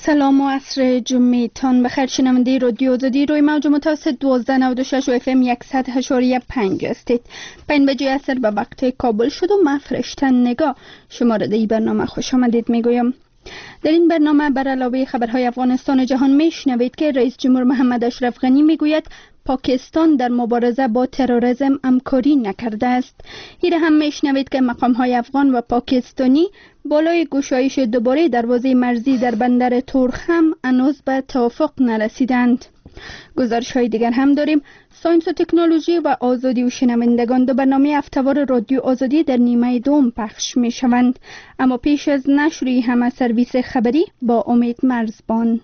سلام و عصر جمعتان بخیر. شنونده رادیو آزادی روی موج متوسط 1296 و اف ام 100.5 هستید. 5 بجه عصر به وقت کابل شد و من فرشتن نگاه شماره ای برنامه خوش آمدید میگویم. در این برنامه بر علاوه خبرهای افغانستان و جهان میشنوید که رئیس جمهور محمد اشرف غنی میگوید پاکستان در مبارزه با تروریسم همکاری نکرده است. ایره هم میشنوید که مقام‌های افغان و پاکستانی بالای گشایش دوباره دروازه مرزی در بندر تورخم هنوز به توافق نرسیدند. گزارش‌های دیگر هم داریم. ساینس و تکنولوژی و آزادی و شنوندگان دو برنامه هفته‌وار رادیو آزادی در نیمه دوم پخش می‌شوند. اما پیش از نشر همه سرویس خبری با امید مرزبان.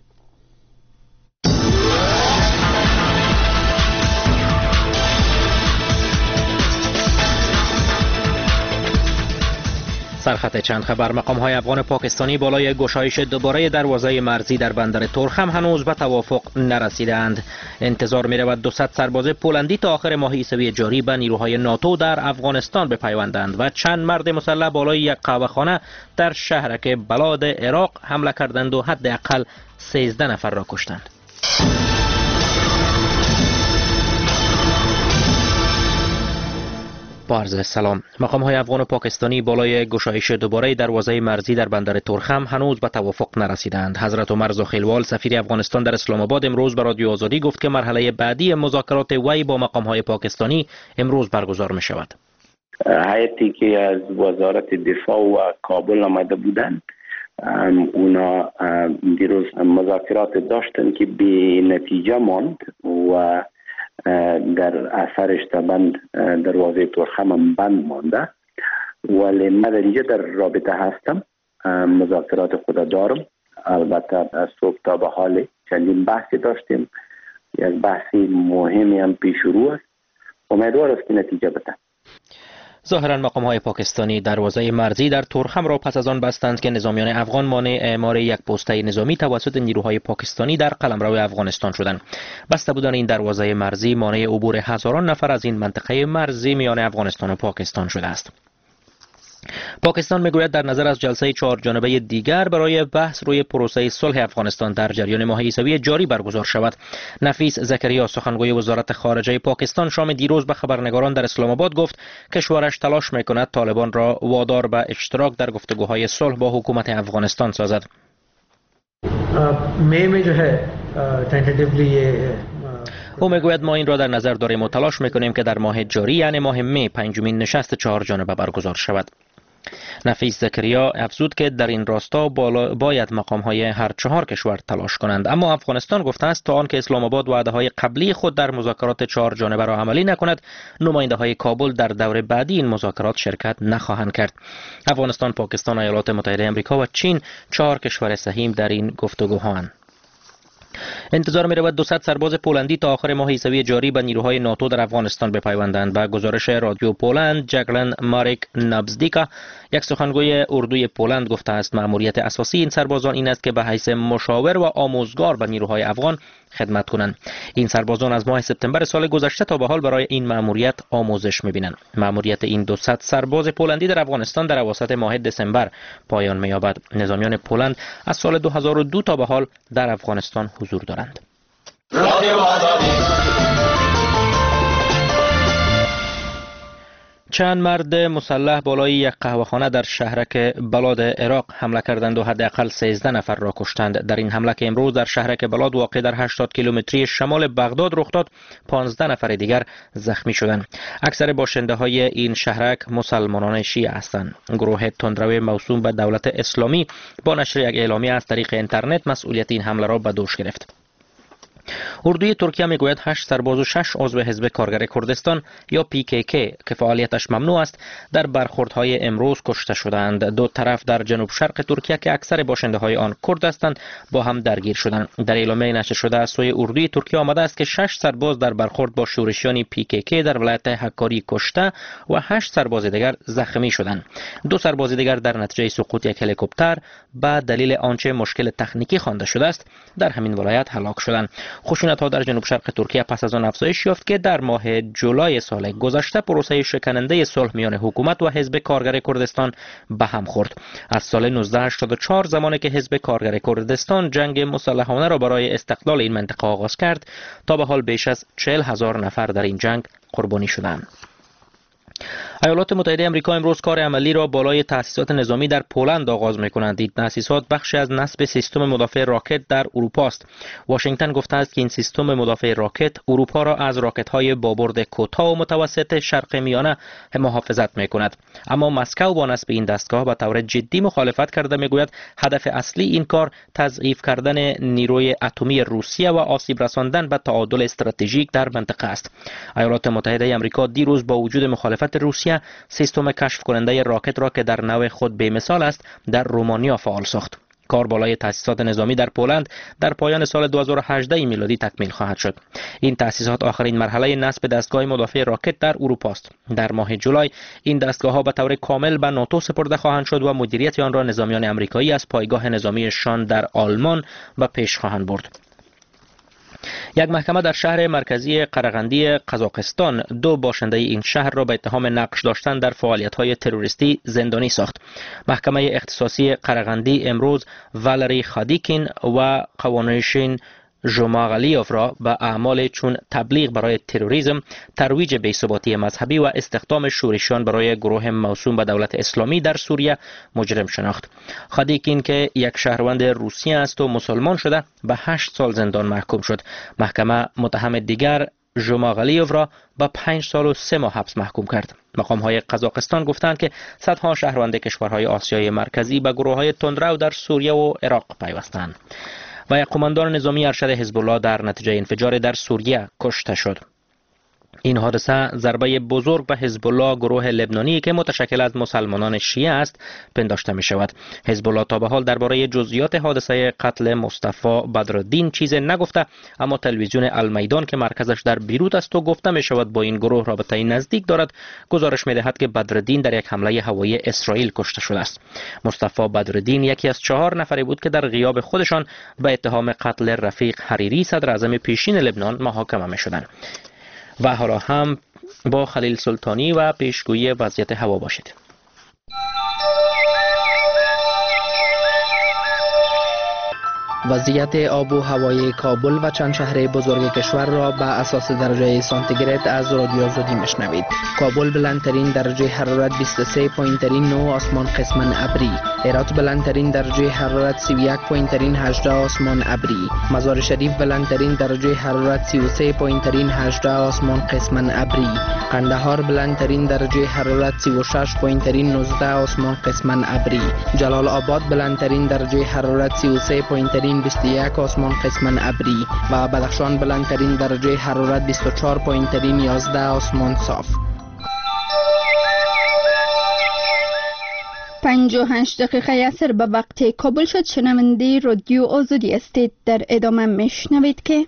سرخط چند خبر. مقام‌های افغان و پاکستانی بالای گشایش دوباره دروازه مرزی در بندر تورخم هنوز به توافق نرسیدند. انتظار می‌رود 200 سرباز پولندی تا آخر ماه عیسوی جاری به نیروهای ناتو در افغانستان بپیوندند و چند مرد مسلح بالای یک قهوه‌خانه در شهرک بلاد عراق حمله کردند و حداقل 13 نفر را کشتند. با عرض سلام. مقام‌های افغان و پاکستانی بالای گشایش دوباره دروازه مرزی در بندر تورخم هنوز به توافق نرسیدند. حضرت عمر زاخیلوال سفیر افغانستان در اسلام آباد امروز به رادیو آزادی گفت که مرحله بعدی مذاکرات وی با مقام‌های پاکستانی امروز برگزار می‌شود. هیئتی که از وزارت دفاع و کابل آمده بودند اونا دیروز مذاکرات داشتن که بی نتیجه ماند و در اثرش دروازه تورخم هم بند مانده، ولی من در اینجا در رابطه هستم، مذاکرات خود دارم. البته از صبح تا به حال چندین بحثی داشتیم، یک بحثی مهمی هم پیش رو است، امیدوار است که نتیجه بده. ظاهرا مقام‌های پاکستانی دروازه مرزی در تورخم را پس از آن بستند که نظامیان افغان مانع اعمار یک پسته نظامی توسط نیروهای پاکستانی در قلمرو افغانستان شدند. بسته بودن این دروازه مرزی مانع عبور هزاران نفر از این منطقه مرزی میان افغانستان و پاکستان شده است. پاکستان میگوید در نظر از جلسه 4 جانبه دیگر برای بحث روی پروسه صلح افغانستان در جریان ماه عیسوی جاری برگزار شود. نفیس زکریا سخنگوی وزارت خارجه پاکستان شام دیروز به خبرنگاران در اسلام آباد گفت کشورش تلاش میکند طالبان را وادار به اشتراک در گفتگوهای صلح با حکومت افغانستان سازد. او میگوید ما این را در نظر داریم و تلاش میکنیم که در ماه جاری یعنی ماه می 5مین نشست 4 جانبه برگزار شود. نفیس زکریا افزود که در این راستا باید مقام‌های هر 4 کشور تلاش کنند، اما افغانستان گفته است تا آنکه اسلام آباد وعده‌های قبلی خود در مذاکرات 4 جانبه را عملی نکند، نماینده‌های کابل در دور بعدی این مذاکرات شرکت نخواهند کرد. افغانستان، پاکستان، ایالات متحده آمریکا و چین 4 کشور سهیم در این گفتگوهاند. انتظار می رود 200 سرباز پولندی تا آخر ماه عیسوی جاری به نیروهای ناتو در افغانستان بپیوندند. به گزارش رادیو پولند، جگلن ماریک نابزدیکا، یک سخنگوی اردوی پولند، گفته است مأموریت اساسی این سربازان این است که به حیث مشاور و آموزگار به نیروهای افغان خدمت کنند. این سربازان از ماه سپتامبر سال گذشته تا به حال برای این مأموریت آموزش می‌بینند. مأموریت این 200 سرباز پولندی در افغانستان در اواسط ماه دسامبر پایان می‌یابد. نظامیان پولند از سال 2002 تا به حال در افغانستان حضور دارند. چند مرد مسلح بالای یک قهوه‌خانه در شهرک بلاد عراق حمله کردند و حداقل 13 نفر را کشتند. در این حمله که امروز در شهرک بلاد واقع در 80 کیلومتری شمال بغداد رخ داد، 15 نفر دیگر زخمی شدند. اکثر باشنده‌های این شهرک مسلمانان شیعه هستند. گروه تندرو موسوم به دولت اسلامی با نشر یک اعلامیه از طریق اینترنت مسئولیت این حمله را به دوش گرفت. اردوی ترکیه میگوید 8 سرباز و 6 عضو حزب کارگر کردستان یا PKK که فعالیتش ممنوع است در برخوردهای امروز کشته شدند. دو طرف در جنوب شرق ترکیه که اکثر باشنده‌های آن کرد هستند با هم درگیر شدند. در اعلامیه نشر شده از سوی اردوی ترکیه آمده است که 6 سرباز در برخورد با شورشیان PKK در ولایت حکاری کشته و 8 سرباز دیگر زخمی شدند. 2 سرباز دیگر در نتیجه سقوط یک هلیکوپتر به دلیل آنچه مشکل تکنیکی خوانده شده است در همین ولایت هلاک شدند. خشونت خشونت‌ها در جنوب شرق ترکیه پس از آن افزایش یافت که در ماه جولای سال گذشته پروسه شکننده صلح میان حکومت و حزب کارگر کردستان به هم خورد. از سال 1984 زمانی که حزب کارگر کردستان جنگ مسلحانه را برای استقلال این منطقه آغاز کرد تا به حال بیش از 40,000 نفر در این جنگ قربانی شدند. ایالات متحده آمریکا امروز کار عملی را بالای تأسیسات نظامی در پولند آغاز می‌کنند. این تأسیسات بخشی از نصب سیستم مدافع راکت در اروپا است. واشنگتن گفته است که این سیستم مدافع راکت اروپا را از راکت‌های با برد کوتاه و متوسط شرق میانه محافظت می‌کند. اما مسکو با نصب این دستگاه به طور جدی مخالفت کرده می‌گوید هدف اصلی این کار تضعیف کردن نیروی اتمی روسیه و آسیب رساندن به تعادل استراتژیک در منطقه است. ایالات متحده آمریکا دیروز با وجود مخالفت روسیه سیستم کشف کننده راکت را که در نوع خود بی‌مثال است در رومانیا فعال ساخت. کار بالای تأسیسات نظامی در پولند در پایان سال 2018 میلادی تکمیل خواهد شد. این تأسیسات آخرین مرحله نصب دستگاه مدافع راکت در اروپا است. در ماه جولای این دستگاه‌ها به طور کامل به ناتو سپرده خواهند شد و مدیریت آن را نظامیان آمریکایی از پایگاه نظامیشان در آلمان به پیش خواهند برد. یک محکمه در شهر مرکزی قرغندی قزاقستان دو باشنده این شهر را به اتهام نقش داشتن در فعالیت‌های تروریستی زندانی ساخت. محکمه اختصاصی قرغندی امروز والری خادیکین و قوانشین ژوماغلیوف را به اعمال چون تبلیغ برای تروریسم، ترویج بی‌ثباتی مذهبی و استخدام شورشیان برای گروه موسوم به دولت اسلامی در سوریه مجرم شناخت. خادیکین که یک شهروند روسیه است و مسلمان شده به 8 سال زندان محکوم شد. محکمه متهم دیگر ژوماغلیوف را به 5 سال و 3 ماه حبس محکوم کرد. مقام‌های قزاقستان گفتند که صدها شهروند کشورهای آسیای مرکزی به گروه‌های تندرو در سوریه و عراق پیوستند. و یک قماندان نظامی ارشد حزب الله در نتیجه انفجار در سوریه کشته شد. این حادثه ضربه بزرگ به حزب الله گروه لبنانی که متشکل از مسلمانان شیعه است پنداشته می شود. حزب الله تا به حال درباره جزئیات حادثه قتل مصطفی بدرالدین چیز نگفته، اما تلویزیون المیدان که مرکزش در بیروت است و گفته می شود با این گروه رابطه نزدیک دارد گزارش می دهد که بدرالدین در یک حمله هوایی اسرائیل کشته شده است. مصطفی بدرالدین یکی از 4 نفری بود که در غیاب خودشان به اتهام قتل رفیق حریری صدر اعظم پیشین لبنان محاکمه می شدند. و حالا هم با خلیل سلطانی و پیشگویی وضعیت هوا باشید. وضعیت آب و هوای کابل و چند شهر بزرگ کشور را به اساس درجه سانتیگراد از رادیو آزادی میشنوید. کابل بلندترین درجه حرارت 23 پایین ترین 9 آسمان قسماً ابری. هرات بلندترین درجه حرارت 31 پایین ترین 18 آسمان ابری. مزار شریف بلندترین درجه حرارت 33 پایین ترین 18 آسمان قسماً ابری. قندهار بلندترین درجه حرارت 36 پایین ترین 19 آسمان قسماً ابری. جلال آباد بلندترین درجه حرارت 33 پایین ترین 21 آسمان قسماً ابری و بدخشان بلندترین درجه حرارت 24 پایین ترین 11 آسمان صاف. 58 دقیقه عصر به وقت کابل شد. شنونده رادیو آزادی استید. در ادامه میشنوید که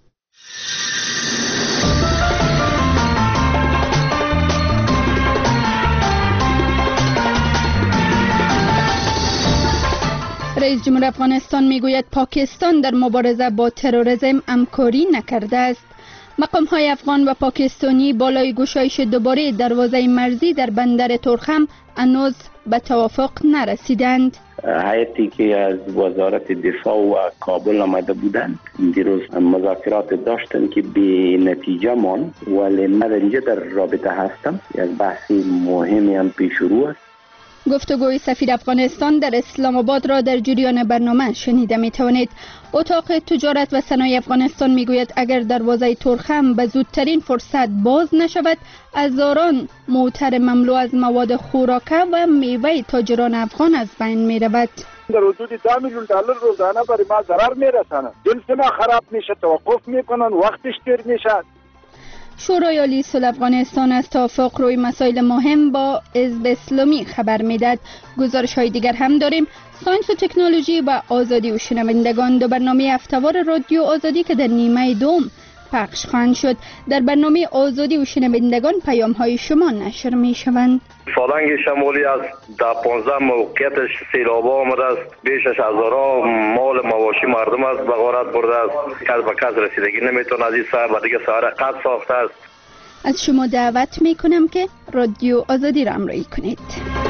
رئیس جمهور افغانستان میگوید پاکستان در مبارزه با تروریسم همکاری نکرده است. مقام‌های افغان و پاکستانی بالای گشایش دوباره دروازه مرزی در بندر تورخم هنوز به توافق نرسیدند. هیئتی که از وزارت دفاع و کابل آمده بودند دیروز مذاکرات داشتند که به نتیجه ماند، ولی من اینجا در رابطه هستم. یک بحث مهمی هم پیش رو است. گفتگوی سفیر افغانستان در اسلام آباد را در جریان برنامه شنیده می توانید. اتاق تجارت و صنایع افغانستان می گوید اگر دروازه تورخم به زودترین فرصت باز نشود، هزاران موتر مملو از مواد خوراکه و میوه تاجران افغان از بین می رود. در حدود 10 میلیون دلار روزانه برای ما ضرر می رساند. جنس ما خراب میشه، توقف میکنن، وقتش دیر میشه. شورای عالی صلح افغانستان از توافق روی مسائل مهم با حزب اسلامی خبر میداد. گزارش های دیگر هم داریم. ساینس و تکنولوژی و آزادی و شنوندگان، دو برنامه هفته‌وار رادیو آزادی که در نیمه دوم پخش خواهند شد. در برنامه آزادی و شنوندگان پیام های شما نشر می شوند. فالنگ شمالی است، در 15 موقعیتش سیلابا آمده است، بیش از هزارها مال مواشی مردم است به غارت برده است، کس به کس رسیدگی نمیتونه، از این ساعت و دیگه ساعت قطع ساخته است. از شما دعوت می کنم که رادیو آزادی را همراهی کنید.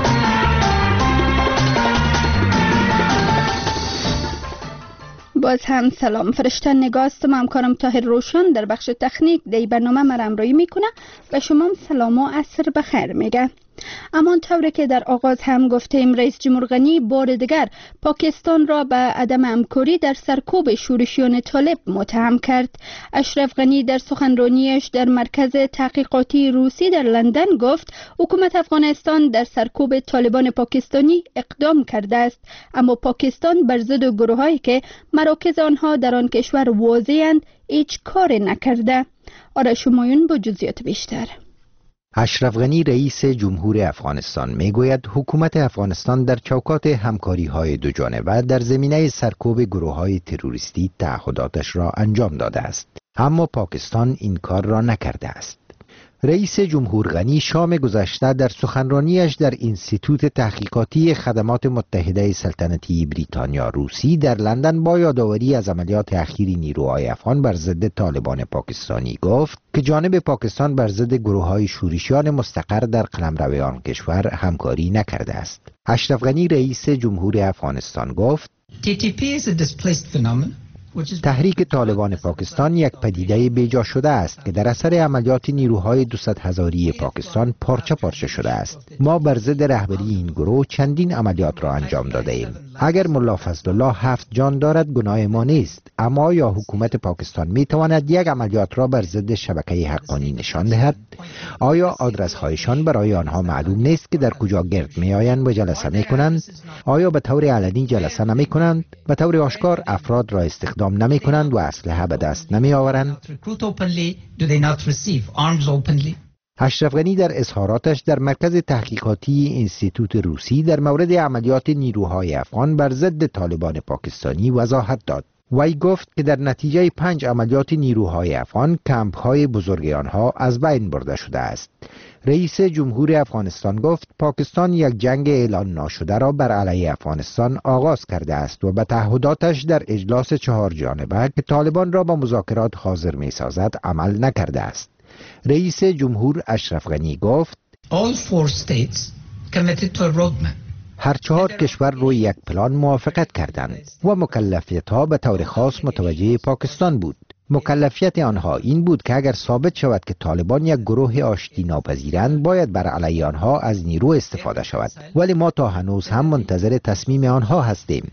باز هم سلام، فرشته نگاستم، همکارم طاهر روشن در بخش تکنیک دی برنامه مرا همراهی میکنه. به شما سلام و عصر بخیر میگه. اما طوری که در آغاز هم گفتیم، رئیس جمهور غنی بار دیگر پاکستان را به عدم همکاری در سرکوب شورشیان طالب متهم کرد. اشرف غنی در سخنرانیش در مرکز تحقیقاتی روسی در لندن گفت حکومت افغانستان در سرکوب طالبان پاکستانی اقدام کرده است، اما پاکستان بر ضد گروهایی که مراکز آنها در آن کشور واضح‌اند هیچ کار نکرده. آرش همایون با جزئیات بیشتر. اشرف غنی رئیس جمهور افغانستان میگوید حکومت افغانستان در چوکات همکاری‌های دوجانبه در زمینه سرکوب گروه‌های تروریستی تعهداتش را انجام داده است، اما پاکستان این کار را نکرده است. رئیس جمهور غنی شام گذشته در سخنرانیش در انستیتوت تحقیقاتی خدمات متحده سلطنتی بریتانیا روسی در لندن با یادآوری از عملیات اخیر نیروهای افغان بر ضد طالبان پاکستانی گفت که جانب پاکستان بر ضد گروه‌های شورشیان مستقر در قلمرو آن کشور همکاری نکرده است. اشرف غنی رئیس جمهور افغانستان گفت تحریک طالبان پاکستان یک پدیده بیجا شده است که در اثر عملیات نیروهای 200 هزاری پاکستان پارچه پارچه شده است. ما بر ضد رهبری این گروه چندین عملیات را انجام داده ایم. اگر ملا فضل الله 7 جان دارد گناه ما نیست، اما یا حکومت پاکستان می تواند یک عملیات را بر ضد شبکه حقانی نشان دهد؟ آیا آدرس هایشان برای آنها معلوم نیست که در کجا گرد می آیند و جلسه می کنند؟ آیا به طور علنی جلسه نمی کنند؟ به طور آشکار افراد را استخدام نمی کنند و اسلحه به دست نمی آورند؟ اشرف غنی در اظهاراتش در مرکز تحقیقاتی انستیتوت روسی در مورد عملیات نیروهای افغان بر ضد طالبان پاکستانی وضاحت داد. وی گفت که در نتیجه 5 عملیات نیروهای افغان کمپ‌های بزرگ آنها از بین برده شده است. رئیس جمهور افغانستان گفت پاکستان یک جنگ اعلان ناشده را بر علیه افغانستان آغاز کرده است و به تعهداتش در اجلاس 4 جانبه که طالبان را به مذاکرات حاضر می سازد عمل نکرده است. رئیس جمهور اشرف غنی گفت هر 4 کشور روی یک پلان موافقت کردند و مکلفیت‌ها به طور خاص متوجه پاکستان بود. مکلفیت آنها این بود که اگر ثابت شود که طالبان یک گروه آشتی ناپذیرند باید بر علیه آنها از نیرو استفاده شود، ولی ما تا هنوز هم منتظر تصمیم آنها هستیم.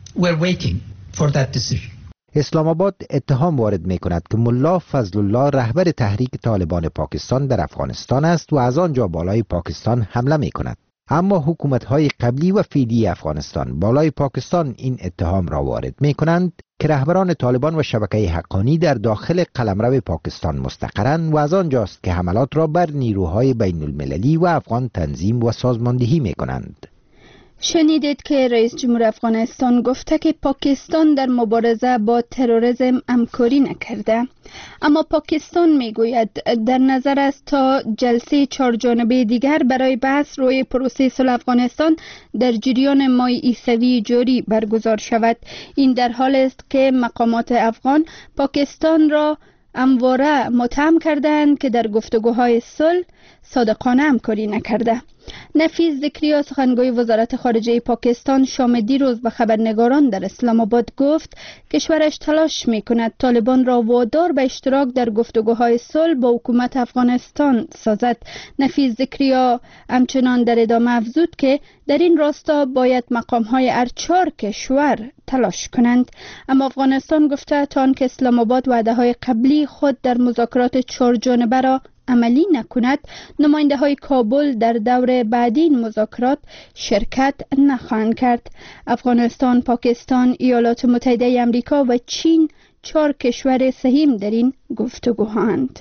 اسلام آباد اتهام وارد می کند که ملا فضل الله رهبر تحریک طالبان پاکستان در افغانستان است و از آنجا بالای پاکستان حمله می کند. اما حکومت‌های قبلی و فعلی افغانستان بالای پاکستان این اتهام را وارد می کنند که رهبران طالبان و شبکه حقانی در داخل قلمرو پاکستان مستقرند و از آنجاست که حملات را بر نیروهای بین المللی و افغان تنظیم و سازماندهی می کنند. شنیدید که رئیس جمهور افغانستان گفته که پاکستان در مبارزه با تروریسم همکاری نکرده، اما پاکستان میگوید در نظر است تا جلسه 4 جانبه دیگر برای بحث روی پروسه صلح افغانستان در جریان ماه عیسوی جاری برگزار شود. این در حال است که مقامات افغان پاکستان را همواره متهم کردند که در گفتگوهای صلح صادقانه همکاری نکرده. نفیس ذکریا سخنگوی وزارت خارجه پاکستان شام دیروز به خبرنگاران در اسلام آباد گفت کشورش تلاش می‌کند طالبان را وادار به اشتراک در گفتگوهای صلح با حکومت افغانستان سازد. نفیس ذکریا همچنان در ادامه افزود که در این راستا باید مقام‌های هر 4 کشور تلاش کنند، اما افغانستان گفته تا آنکه اسلام آباد وعده‌های قبلی خود در مذاکرات 4 جانبه را عملی نکند، نماینده های کابل در دور بعدی این مذاکرات شرکت نخواهند کرد. افغانستان، پاکستان، ایالات متحده آمریکا و چین 4 کشور سهیم در این گفتگوهاند.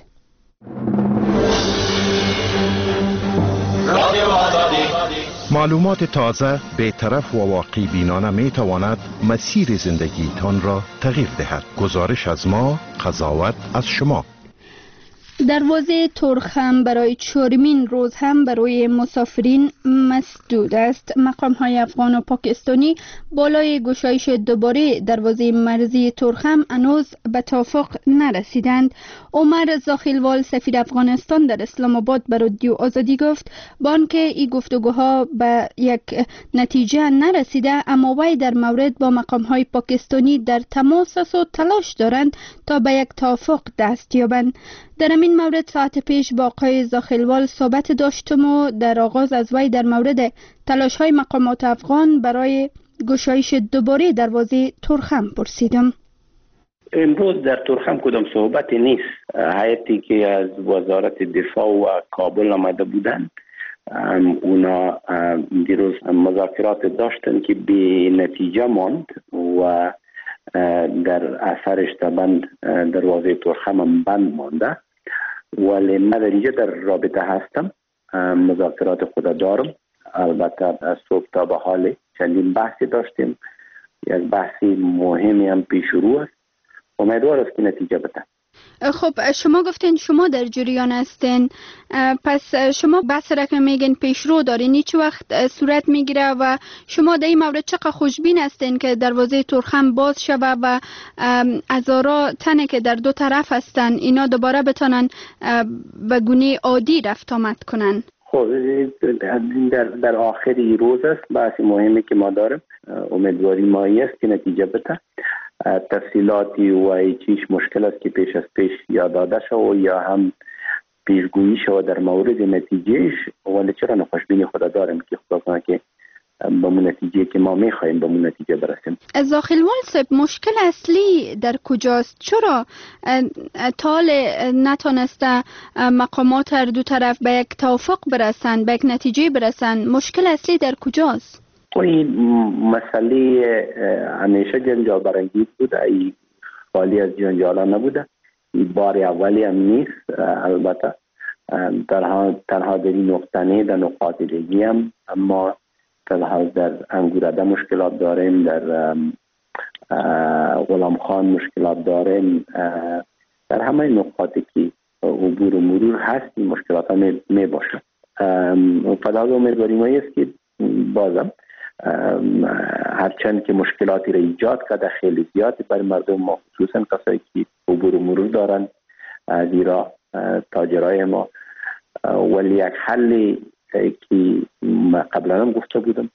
معلومات تازه، بی‌طرف و واقعی بینانه می تواند مسیر زندگیتان را تغییر دهد. گزارش از ما، قضاوت از شما. دروازه ترخم برای 4مین روز هم برای مسافرین مسدود است. مقام‌های افغان و پاکستانی بالای گشایش دوباره دروازه مرزی ترخم هنوز به توافق نرسیدند. عمر زاخیلوال سفیر افغانستان در اسلام آباد به رادیو آزادی گفت با آنکه این گفتگوها به یک نتیجه نرسیده، اما وی در مورد با مقام‌های پاکستانی در تماس است و تلاش دارند تا به یک توافق دست یابند. در این مورد ساعت پیش با آقای زاخیلوال صحبت داشتم و در آغاز از وی در مورد تلاش‌های مقامات افغان برای گشایش دوباره دروازه ترخم پرسیدم. امروز در ترخم کدام صحبتی نیست. هیئتی که از وزارت دفاع و کابل آمده بودند اونا دیروز مذاکرات داشتن که به نتیجه ماند و در اثرش بند دروازه ترخم هم بند مانده، ولی من در اینجا در رابطه هستم، مذاکرات خود دارم. البته از صبح تا به حال چندین بحثی داشتیم، یک بحثی مهمی هم پیش رو است، امیدوار است که نتیجه بده. خب شما گفتین شما در جریان هستین، پس شما بحث را که میگین پیشرو دارین، چه وقت صورت میگیره و شما در این مورد چقدر خوشبین هستین که دروازه ترخم باز شود و هزارا تنه که در دو طرف هستن اینا دوباره بتونن به گونه عادی رفت آمد کنن؟ خب در آخری روز است، بحث مهمی که ما داریم، امیدواری ما است که نتیجه بده. تفصیلاتی و چیش مشکل است که پیش از پیش یا داده شد یا هم پیشگویی شد در مورد نتیجهش، ولی چرا نخوشبینی خدا داریم که خدا کنه که به اون نتیجه که ما میخوایم به اون نتیجه برسیم. زاخیلوال صاحب، مشکل اصلی در کجاست؟ چرا تال نتونسته مقامات هر دو طرف به یک توافق برسن، به یک نتیجه برسن؟ مشکل اصلی در کجاست؟ این مسئله همیشه جنجال برانگیز بوده، ای خالی از جنجالا نبوده، این بار اولی هم نیست. البته تنها در این نقطه نه، در نقاط دیگه هم اما در انگورده مشکلات داریم، در غلام خان مشکلات داریم، در همه نقاطی که عبور و مرور هست این مشکلات ها می باشه. فداد امیدواری ما است که بازم هرچند که مشکلاتی را ایجاد کرده خیلی زیادی برای مردم ما، خصوصا کسایی که عبور و مرور دارن از ایران، تاجرای ما، ولی یک حلی که قبلا هم گفته بودم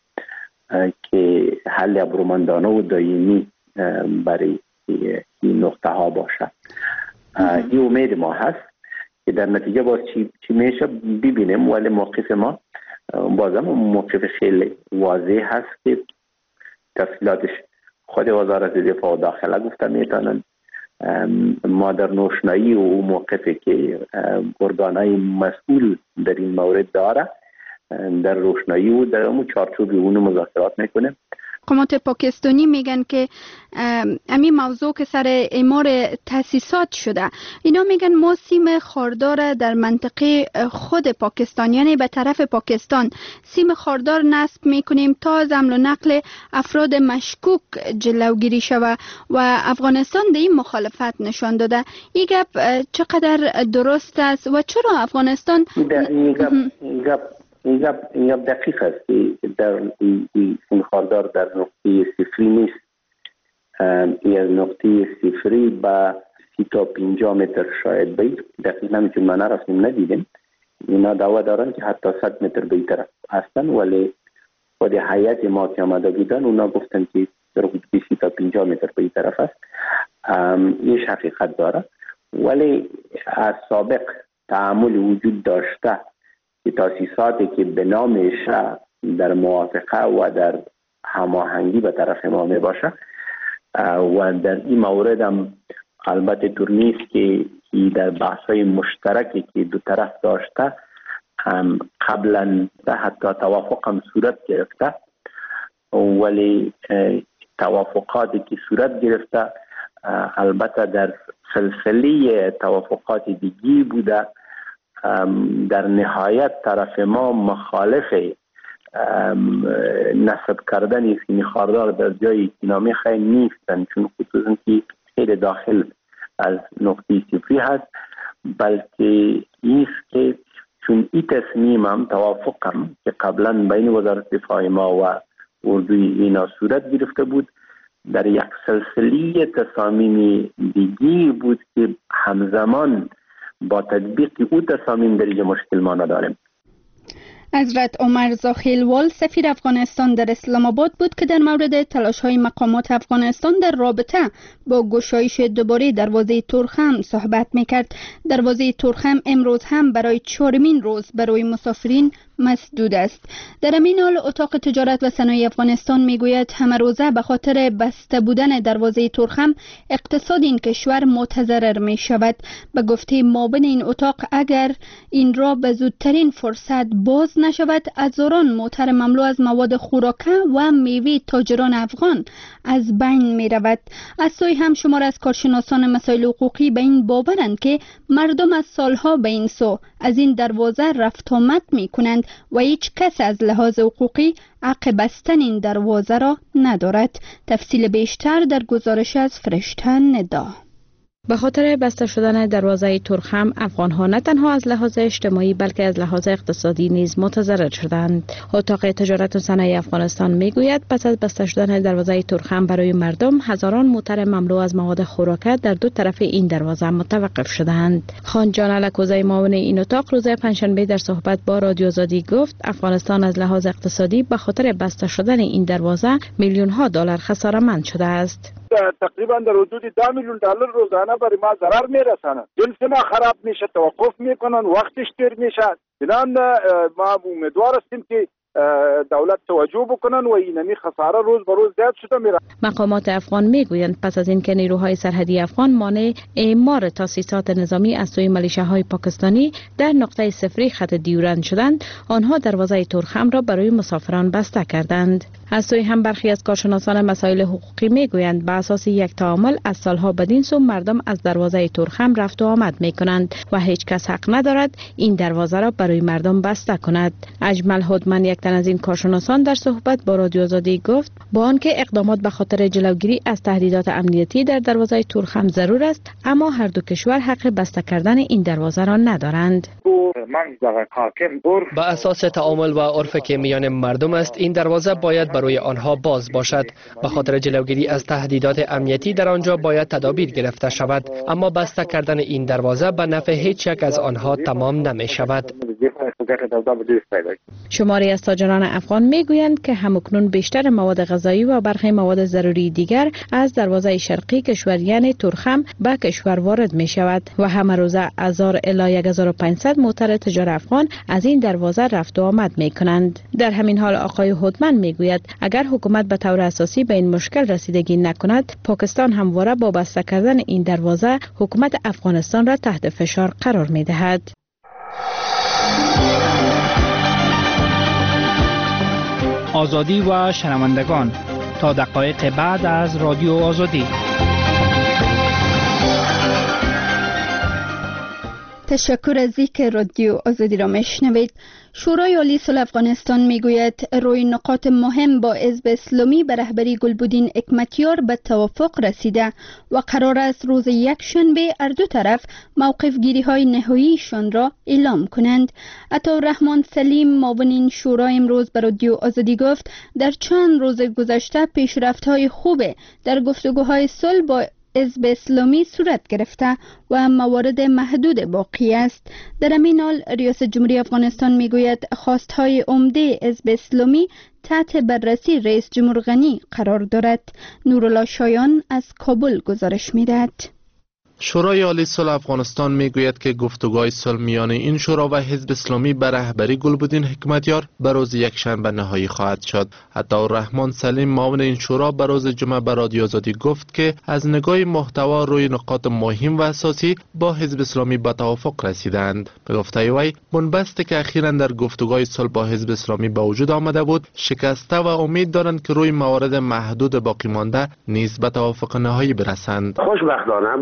که حل ابرومندانه و دائمی برای این نقطه ها باشه. این امید ما هست که در نتیجه باز چی میشه ببینیم، ولی موقف ما بازم موقف خیلی واضح هست که تفصیلاتش خود وزارت دفاع و داخله گفته میتونن. ما در نوشنایی و موقفی که گردانای مسئول در این مورد داره در روشنایی و در اون چارچوب اون مذاکرات میکنه. مقامات پاکستانی میگن که همین موضوع که سر اعمار تاسیسات شده، اینا میگن ما سیم خاردار در منطقه خود پاکستان، یعنی به طرف پاکستان سیم خاردار نصب میکنیم تا از حمل و نقل افراد مشکوک جلوگیری شود و افغانستان در این مخالفت نشان داده. این گپ چقدر درست است و چرا افغانستان این گپ دقیق است که در این خاردار در نقطه صفری نیست. این نقطه صفری با 30 تا 50 متر شاید بید، دقیقا که من رسیم ندیدیم. اینا دعوه دارن که حتی 100 متر به طرف هستن، ولی خود هیئت ما که آمده بودن اونا گفتن که در حدود 30 تا 50 متر به طرف است. این حقیقت داره، ولی از سابق تعامل وجود داشته که تاسیساتی که بنا میشه در موافقه و در هماهنگی به طرف ما می باشه و در این مورد هم البته طور نیست که در بحث‌های مشترکی که دو طرف داشته قبلا حتی توافق هم صورت گرفته، ولی توافقاتی که صورت گرفته البته در سلسله توافقات دیگی بوده. در نهایت طرف ما مخالف نصب کردن سیم خاردار در جایی که نمیخواه نیستن، چون خصوصا که خیلی داخل از نقطه صفری هست بلکه ایست که چون این تصمیم هم توافقم که قبلا بین وزارت دفاع ما و اردوی اینا صورت گرفته بود در یک سلسله تصامیم دیگی بود که همزمان با تطبیق او تصامیم در اینجا مشکل ما نداریم. حضرت عمر زاخیلوال سفیر افغانستان در اسلام آباد بود که در مورد تلاش‌های مقامات افغانستان در رابطه با گشایش دوباره دروازه تورخم صحبت می‌کرد. دروازه تورخم امروز هم برای 4مین روز برای مسافرین مسدود است. در همین حال اتاق تجارت و صنایع افغانستان میگوید همه روزه به خاطر بسته بودن دروازه تورخم اقتصاد این کشور متضرر می شود. به گفته معاون این اتاق اگر این را به زودترین فرصت باز نشود هزاران موتر مملو از مواد خوراکه و میوه تاجران افغان از بین می رود. از سوی هم شمار از کارشناسان مسائل حقوقی به این باورند که مردم از سالها به این سو از این دروازه رفت آمد می کنند و هیچ کس از لحاظ حقوقی حق بستن این دروازه را ندارد. تفصیل بیشتر در گزارش از فرشته ندا. به خاطر بسته شدن دروازه تورخم افغان‌ها نه تنها از لحاظ اجتماعی بلکه از لحاظ اقتصادی نیز متضرر شدند. اتاق تجارت و صنایع افغانستان میگوید پس از بسته شدن دروازه تورخم برای مردم هزاران موتر مملو از مواد خوراکه در دو طرف این دروازه متوقف شدند. خان جان الکوزی معاون این اتاق روز پنجشنبه در صحبت با رادیو آزادی گفت افغانستان از لحاظ اقتصادی به خاطر بسته شدن این دروازه میلیون‌ها دلار خساره‌مند شده است. تقریبا در حدود $10 میلیون روزانه برای ما ضرر میرسانند. جنس ما خراب میشه، توقف میکنن، وقتش دیر میشه. بنان ما امیدوار هستیم که دولت توجه بکنن و اینمی خساره روز به روز زیاد شده میره. مقامات افغان میگویند پس از اینکه نیروهای سرحدی افغان مانع اعمار تاسیسات نظامی از سوی ملیشه‌های پاکستانی در نقطه صفری خط دیورند شدند، آنها دروازه تورخم را برای مسافران بسته کردند. از سوی هم برخی از کارشناسان مسائل حقوقی میگویند به اساس یک تعامل از سالها بدین سو مردم از دروازه تورخم رفت و آمد میکنند و هیچ کس حق ندارد این دروازه را برای مردم بسته کند. اجمل هودمن یک تن از این کارشناسان در صحبت با رادیو آزادی گفت با آنکه اقدامات به خاطر جلوگیری از تهدیدات امنیتی در دروازه تورخم ضرور است، اما هر دو کشور حق بسته کردن این دروازه را ندارند. با اساس تعامل و عرفی که میان مردم است این دروازه باید برای آنها باز باشد. به خاطر جلوگیری از تهدیدات امنیتی در آنجا باید تدابیر گرفته شود، اما بسته کردن این دروازه به نفع هیچ یک از آنها تمام نمی شود. شماری از تاجران افغان میگویند که همکنون بیشتر مواد غذایی و برخی مواد ضروری دیگر از دروازه شرقی کشور یعنی تورخم به کشور وارد می شود و همه روزه 1000 الی 1500 موتر تجار افغان از این دروازه رفت و آمد می کنند. در همین حال آقای هودمن میگوید اگر حکومت به طور اساسی به این مشکل رسیدگی نکند، پاکستان همواره با بسته کردن این دروازه حکومت افغانستان را تحت فشار قرار می دهد. آزادی و شنوندگان تا دقایق بعد از رادیو آزادی. تشکر از اینکه رادیو آزادی را میشنوید. شورای عالی صلح افغانستان میگوید روی نقاط مهم با حزب اسلامی به رهبری گلبدین حکمتیار به توافق رسیده و قرار است روز یکشنبه هر دو طرف موقف گیری های نهاییشان را اعلام کنند. عطاالرحمن سلیم معاون این شورا امروز به رادیو آزادی گفت در چند روز گذشته پیشرفت های خوب در گفتگوهای صلح با حزب اسلامی صورت گرفته و موارد محدود باقی است. در همین حال ریاست جمهوری افغانستان میگوید خواستهای عمده حزب اسلامی تحت بررسی رئیس جمهور غنی قرار دارد. نورالله شایان از کابل گزارش میدهد. شورای عالی صلح افغانستان میگوید که گفتگوهای صلح میان این شورا و حزب اسلامی به رهبری گلبدین حکمتیار به روز یکشنبه نهایی خواهد شد. عطاالرحمن سلیم معاون این شورا به روز جمعه به رادیو آزادی گفت که از نگاه محتوا روی نقاط مهم و اساسی با حزب اسلامی به توافق رسیدند. به گفته وی بنبستی که اخیراً در گفتگوهای صلح با حزب اسلامی به وجود آمده بود شکسته و امید دارند که روی موارد محدود باقی مانده نیز به توافق نهایی برسند. خوشبختانه بازم تا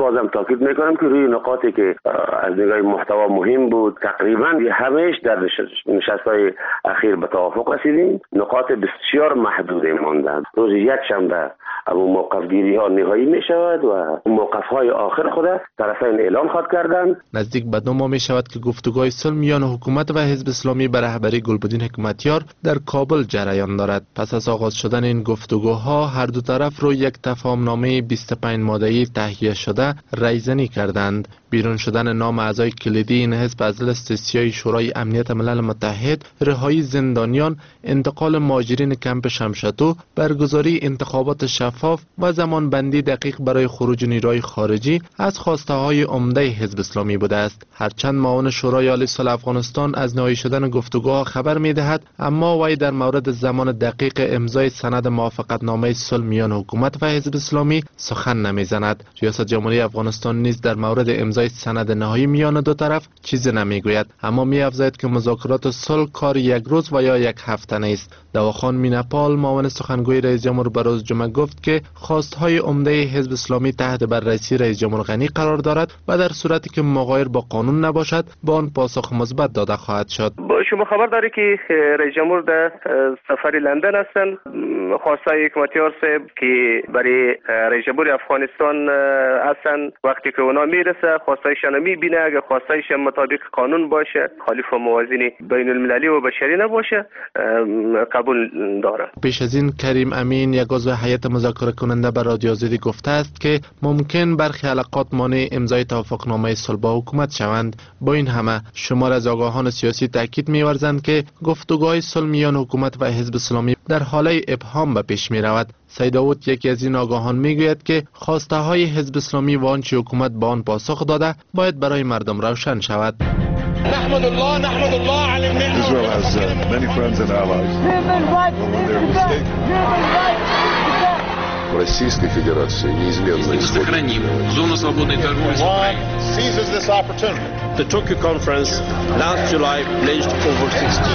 تاکید میکنم که روی نقاطی که از نگاه محتوا مهم بود تقریبا همهش در نشست‌های اخیر به توافق رسیدیم. نقاط بسیار محدودی ماندند. روز یک شنبه اما موقف گیری ها نهایی می شود و موقف های آخر خود طرفین اعلام خواهد کردند. نزدیک به 2 ماه می شود که گفتگوهای صلح میان حکومت و حزب اسلامی به رهبری گلبدین حکمتیار در کابل جریان دارد. پس از آغاز شدن این گفتگوها هر دو طرف رو یک تفاهم نامه 25 ماده‌ای تهیه شده رایزنی کردند. بیرون شدن نام اعضای کلیدی این حزب از لیست سیاه شورای امنیت ملل متحد، رهایی زندانیان، انتقال مهاجرین کمپ شمشتو، برگزاری انتخابات شفاف و زمانبندی دقیق برای خروج نیروهای خارجی از خواسته های عمده حزب اسلامی بوده است. هرچند معاون شورای عالی صلح افغانستان از نهایی شدن گفتگوها خبر می‌دهد، اما وی در مورد زمان دقیق امضای سند موافقتنامه صلح میان حکومت و حزب اسلامی سخن نمی‌زند. ریاست جمهوری افغانستان نیز در مورد امضای سند نهایی میان دو طرف چیزی نمیگوید، اما می‌افزاید که مذاکرات صلح کار یک روز و یا یک هفته نیست. دواخان میناپال معاون سخنگوی رئیس جمهور بروز جمعه گفت که خواستهای عمده حزب اسلامی تحت بررسی رئیس جمهور غنی قرار دارد و در صورتی که مغایر با قانون نباشد به آن پاسخ مثبت داده خواهد شد. شما خبر داری که رئیس جمهور در سفر لندن هستند. خواسته حکمتیار صاحب که برای رئیس جمهور افغانستان هستند، وقتی که اونا میرسه خواستایش میبینه، اگه خواستایش مطابق قانون باشه، خالف موازین بین المللی و بشری نباشه، قبول داره. پیش از این کریم امین یک عضو هیئت مذاکره کننده به رادیو آزادی گفته است که ممکن برخی حلقات مانع امضای توافقنامه صلح با حکومت شوند. با این همه شمار از آگاهان سیاسی تاکید می‌ورزند که گفتگوهای صلح میان حکومت و حزب اسلامی در حال ابهام به پیش می‌رود. سید داوود یکی از این آگاهان میگوید که خواسته های حزب اسلامی و آنچه حکومت با آن پاسخ داده باید برای مردم روشن شود. نحمد الله على النعمة. Israel has many friends and allies. Российской Федерации неизменно сохраним зону свободной торговли с Украиной. Seizes this opportunity. The Tokyo conference last July pledged over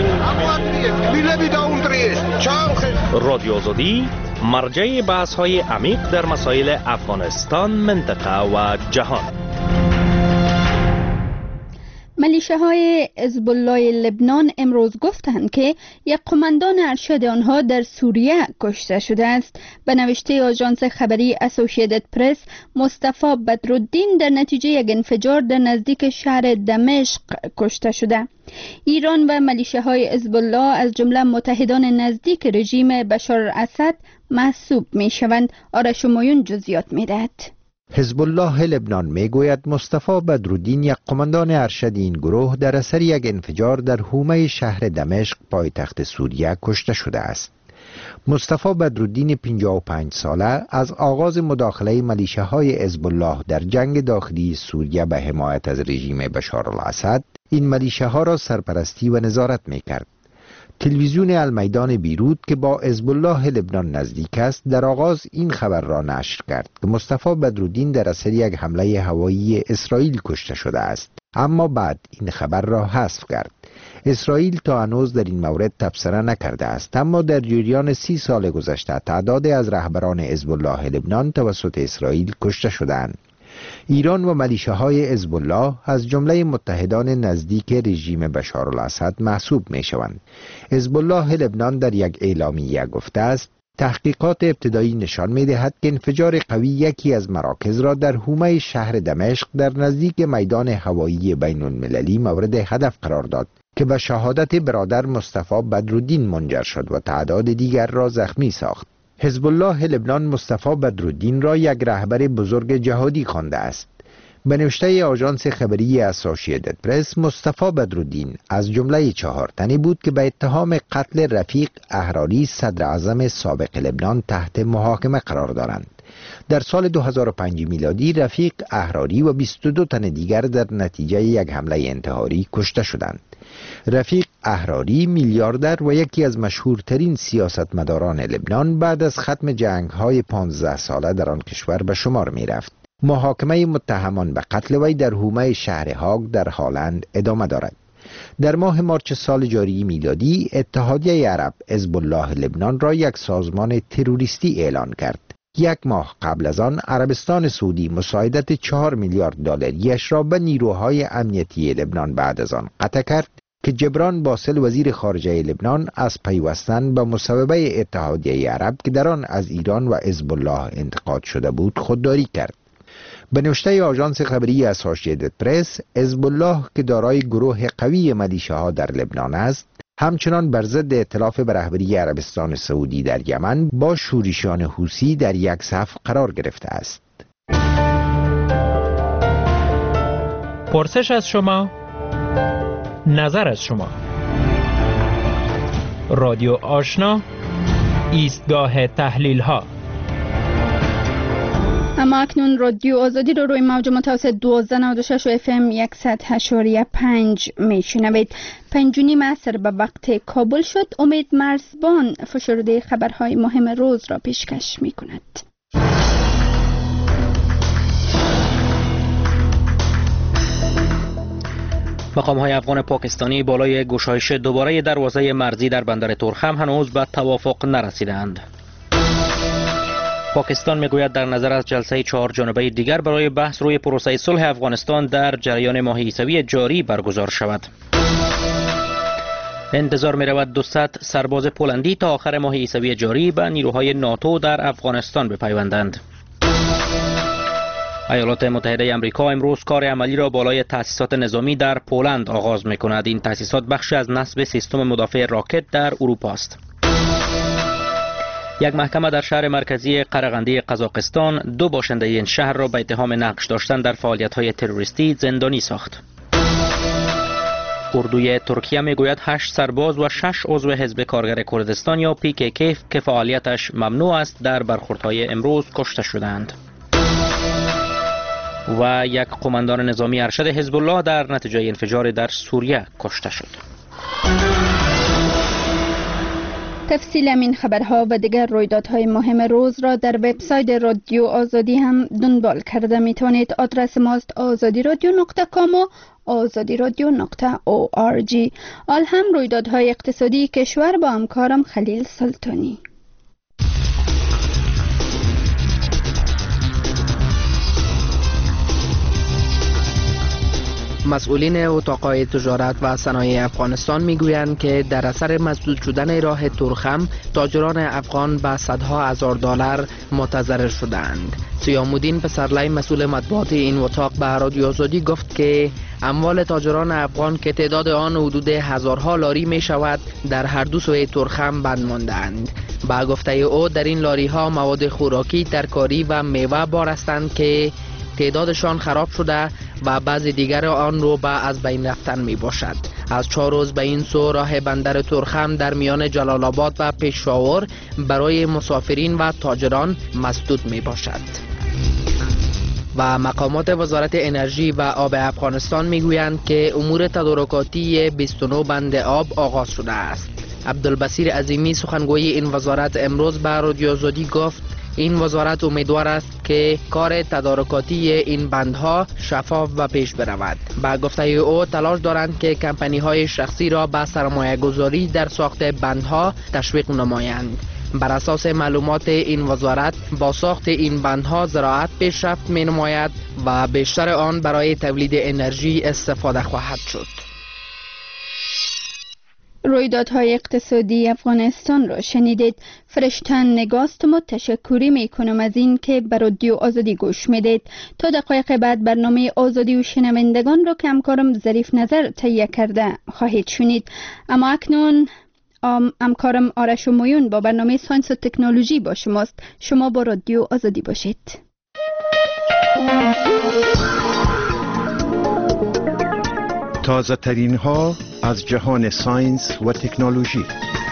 16. رادیو آزادی مرجع بحث های عمیق در مسائل افغانستان، منطقه و جهان. ملیشه‌های حزب الله لبنان امروز گفتند که یک قماندان ارشد آنها در سوریه کشته شده است. به نوشته آژانس خبری اسوسییتد پرس، مصطفی بدرالدین در نتیجه یک انفجار در نزدیک شهر دمشق کشته شده. ایران و ملیشه‌های حزب الله از جمله متحدان نزدیک رژیم بشار الاسد محسوب می‌شوند. آرش مایون جزئیات می‌دهد. حزب الله لبنان میگوید مصطفی بدرالدین یک قماندان ارشد این گروه در اثر یک انفجار در حومه شهر دمشق پایتخت سوریه کشته شده است. مصطفی بدرالدین 55 ساله از آغاز مداخله ملیشه‌های حزب الله در جنگ داخلی سوریه به حمایت از رژیم بشار الاسد این ملیشه‌ها را سرپرستی و نظارت میکرد. تلویزیون المیدان بیروت که با حزب الله لبنان نزدیک است در آغاز این خبر را نشر کرد که مصطفی بدرالدین در اثر یک حمله هوایی اسرائیل کشته شده است، اما بعد این خبر را حذف کرد. اسرائیل تا هنوز در این مورد تبصره نکرده است، اما در جریان 30 سال گذشته تعدادی از رهبران حزب الله لبنان توسط اسرائیل کشته شدند. ایران و ملیشه‌های حزب الله از جمله متحدان نزدیک رژیم بشار الاسد محسوب می‌شوند. حزب الله لبنان در یک اعلامیه گفته است تحقیقات ابتدایی نشان می‌دهد که انفجار قوی یکی از مراکز را در حومه شهر دمشق در نزدیک میدان هوایی بین المللی مورد هدف قرار داد که به شهادت برادر مصطفی بدرالدین منجر شد و تعداد دیگر را زخمی ساخت. حزب الله لبنان مصطفی بدرالدین را یک رهبر بزرگ جهادی خوانده است. به نوشته آژانس خبری اسوسییتد پرس، مصطفی بدرالدین از جمله 4 تنی بود که به اتهام قتل رفیق احراری صدر اعظم سابق لبنان تحت محاکمه قرار دارند. در سال 2005 میلادی رفیق احراری و 22 تن دیگر در نتیجه یک حمله انتحاری کشته شدند. رفیق احراری میلیاردر و یکی از مشهورترین سیاستمداران لبنان بعد از ختم جنگ‌های 15 ساله در آن کشور به شمار می‌رفت. محاکمه متهمان به قتل وی در حومه شهر هاگ در هالند ادامه دارد. در ماه مارچ سال جاری میلادی اتحادیه عرب حزب الله لبنان را یک سازمان تروریستی اعلان کرد. یک ماه قبل از آن عربستان سعودی مساعدت 4 میلیارد دلاری را به نیروهای امنیتی لبنان بعد از آن قطع کرد که جبران باسل وزیر خارجه لبنان از پیوستن به مصوبه اتحادیه عرب که در آن از ایران و حزب الله انتقاد شده بود خودداری کرد. به نوشته آژانس خبری اسوسییتد پرس، حزب الله که دارای گروه قوی ملیشه‌ها در لبنان است، همچنان بر ضد ائتلاف به رهبری عربستان سعودی در یمن با شورشیان حوثی در یک صف قرار گرفته است. پرسش از شما، نظر از شما. رادیو آشنا، ایستگاه تحلیل ها. اما اکنون رادیو آزادی رو روی موج متوسط 1296 و FM 108.5 میشنوید. 5:30 عصر به وقت کابل شد. امید مرزبان فشرده خبرهای مهم روز را پیشکش می کند. مقام‌های افغان پاکستانی بالای گشایش دوباره دروازه مرزی در بندر تورخم هنوز به توافق نرسیدند. پاکستان میگوید در نظر از جلسه 4 جانبه دیگر برای بحث روی پروسه صلح افغانستان در جریان ماه عیسوی جاری برگزار شود. انتظار می رود 200 سرباز پولندی تا آخر ماه عیسوی جاری به نیروهای ناتو در افغانستان بپیوندند. ایالات متحده آمریکا امروز کار عملی را بالای تأسیسات نظامی در پولند آغاز می کند. این تأسیسات بخشی از نصب سیستم مدافع راکت در اروپا است. یک محکمه در شهر مرکزی قرغندی قزاقستان 2 باشنده این شهر را به اتهام نقش داشتن در فعالیت‌های تروریستی زندانی ساخت. اردوی ترکیه میگوید 8 سرباز و 6 عضو حزب کارگر کردستان یا PKK که فعالیتش ممنوع است در برخوردهای امروز کشته شدند. و یک قماندان نظامی ارشد حزب الله در نتیجه انفجار در سوریه کشته شد. تفصیل این خبرها و دیگر رویدادهای مهم روز را در وبسایت رادیو آزادی هم دنبال کرده می توانید. آدرس ماست azadi.radio.com و azadi.radio.org. آل هم رویدادهای اقتصادی کشور با همکارم خلیل سلطانی. مسئولین اتاقهای تجارت و صنایع افغانستان میگویند که در اثر مسدود شدن راه تورخم تاجران افغان به صدها هزار دلار متضرر شدند. سیامودین پسرلی مسئول مطبوعات این اتاق به رادیو آزادی گفت که اموال تاجران افغان که تعداد آن حدود هزارها لاری می شود در هر دو سوی تورخم بند ماندند. با گفته او در این لاری ها مواد خوراکی، ترکاری و میوه بار هستند که تعدادشان خراب شده و بعضی دیگر آن رو به از بین رفتن می باشد. از 4 روز به این سو راه بندر تورخم در میان جلال آباد و پشاور برای مسافرین و تاجران مسدود می باشد. و مقامات وزارت انرژی و آب افغانستان می گویند که امور تدارکاتی 29 بند آب آغاز شده است. عبدالبصیر عظیمی سخنگوی این وزارت امروز به رادیو آزادی گفت این وزارت امیدوار است که کار تدارکاتی این بندها شفاف و پیش برود. با گفته او تلاش دارند که کمپانی های شخصی را به سرمایه گذاری در ساخت بندها تشویق نمایند. بر اساس معلومات این وزارت با ساخت این بندها زراعت پیشرفت می نماید و بیشتر آن برای تولید انرژی استفاده خواهد شد. رویدادهای اقتصادی افغانستان را شنیدید. فرشتن نگاستم و تشکری می کنم از این که به رادیو آزادی گوش میدید. تا دقایق بعد برنامه آزادی و شنوندگان را که همکارم ظریف نظر تهیه کرده خواهید شنید. اما اکنون همکارم آرش مویون با برنامه ساینس و تکنولوژی با شماست. شما با رادیو آزادی باشید. تازه ترین ها از جهان ساینس و تکنولوژی.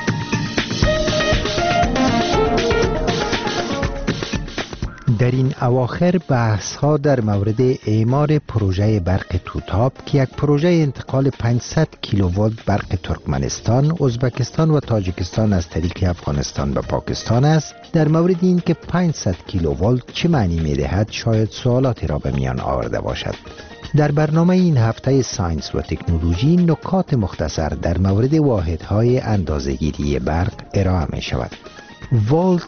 در این اواخر بحث ها در مورد اعمار پروژه برق توتاب که یک پروژه انتقال 500 کیلووات برق ترکمنستان، ازبکستان و تاجیکستان از طریق افغانستان به پاکستان است، در مورد این که 500 کیلووات چه معنی می دهد شاید سوالاتی را به میان آورده باشد. در برنامه این هفته ساینس و تکنولوژی نکات مختصر در مورد واحدهای اندازه‌گیری برق ارائه می شود. ولت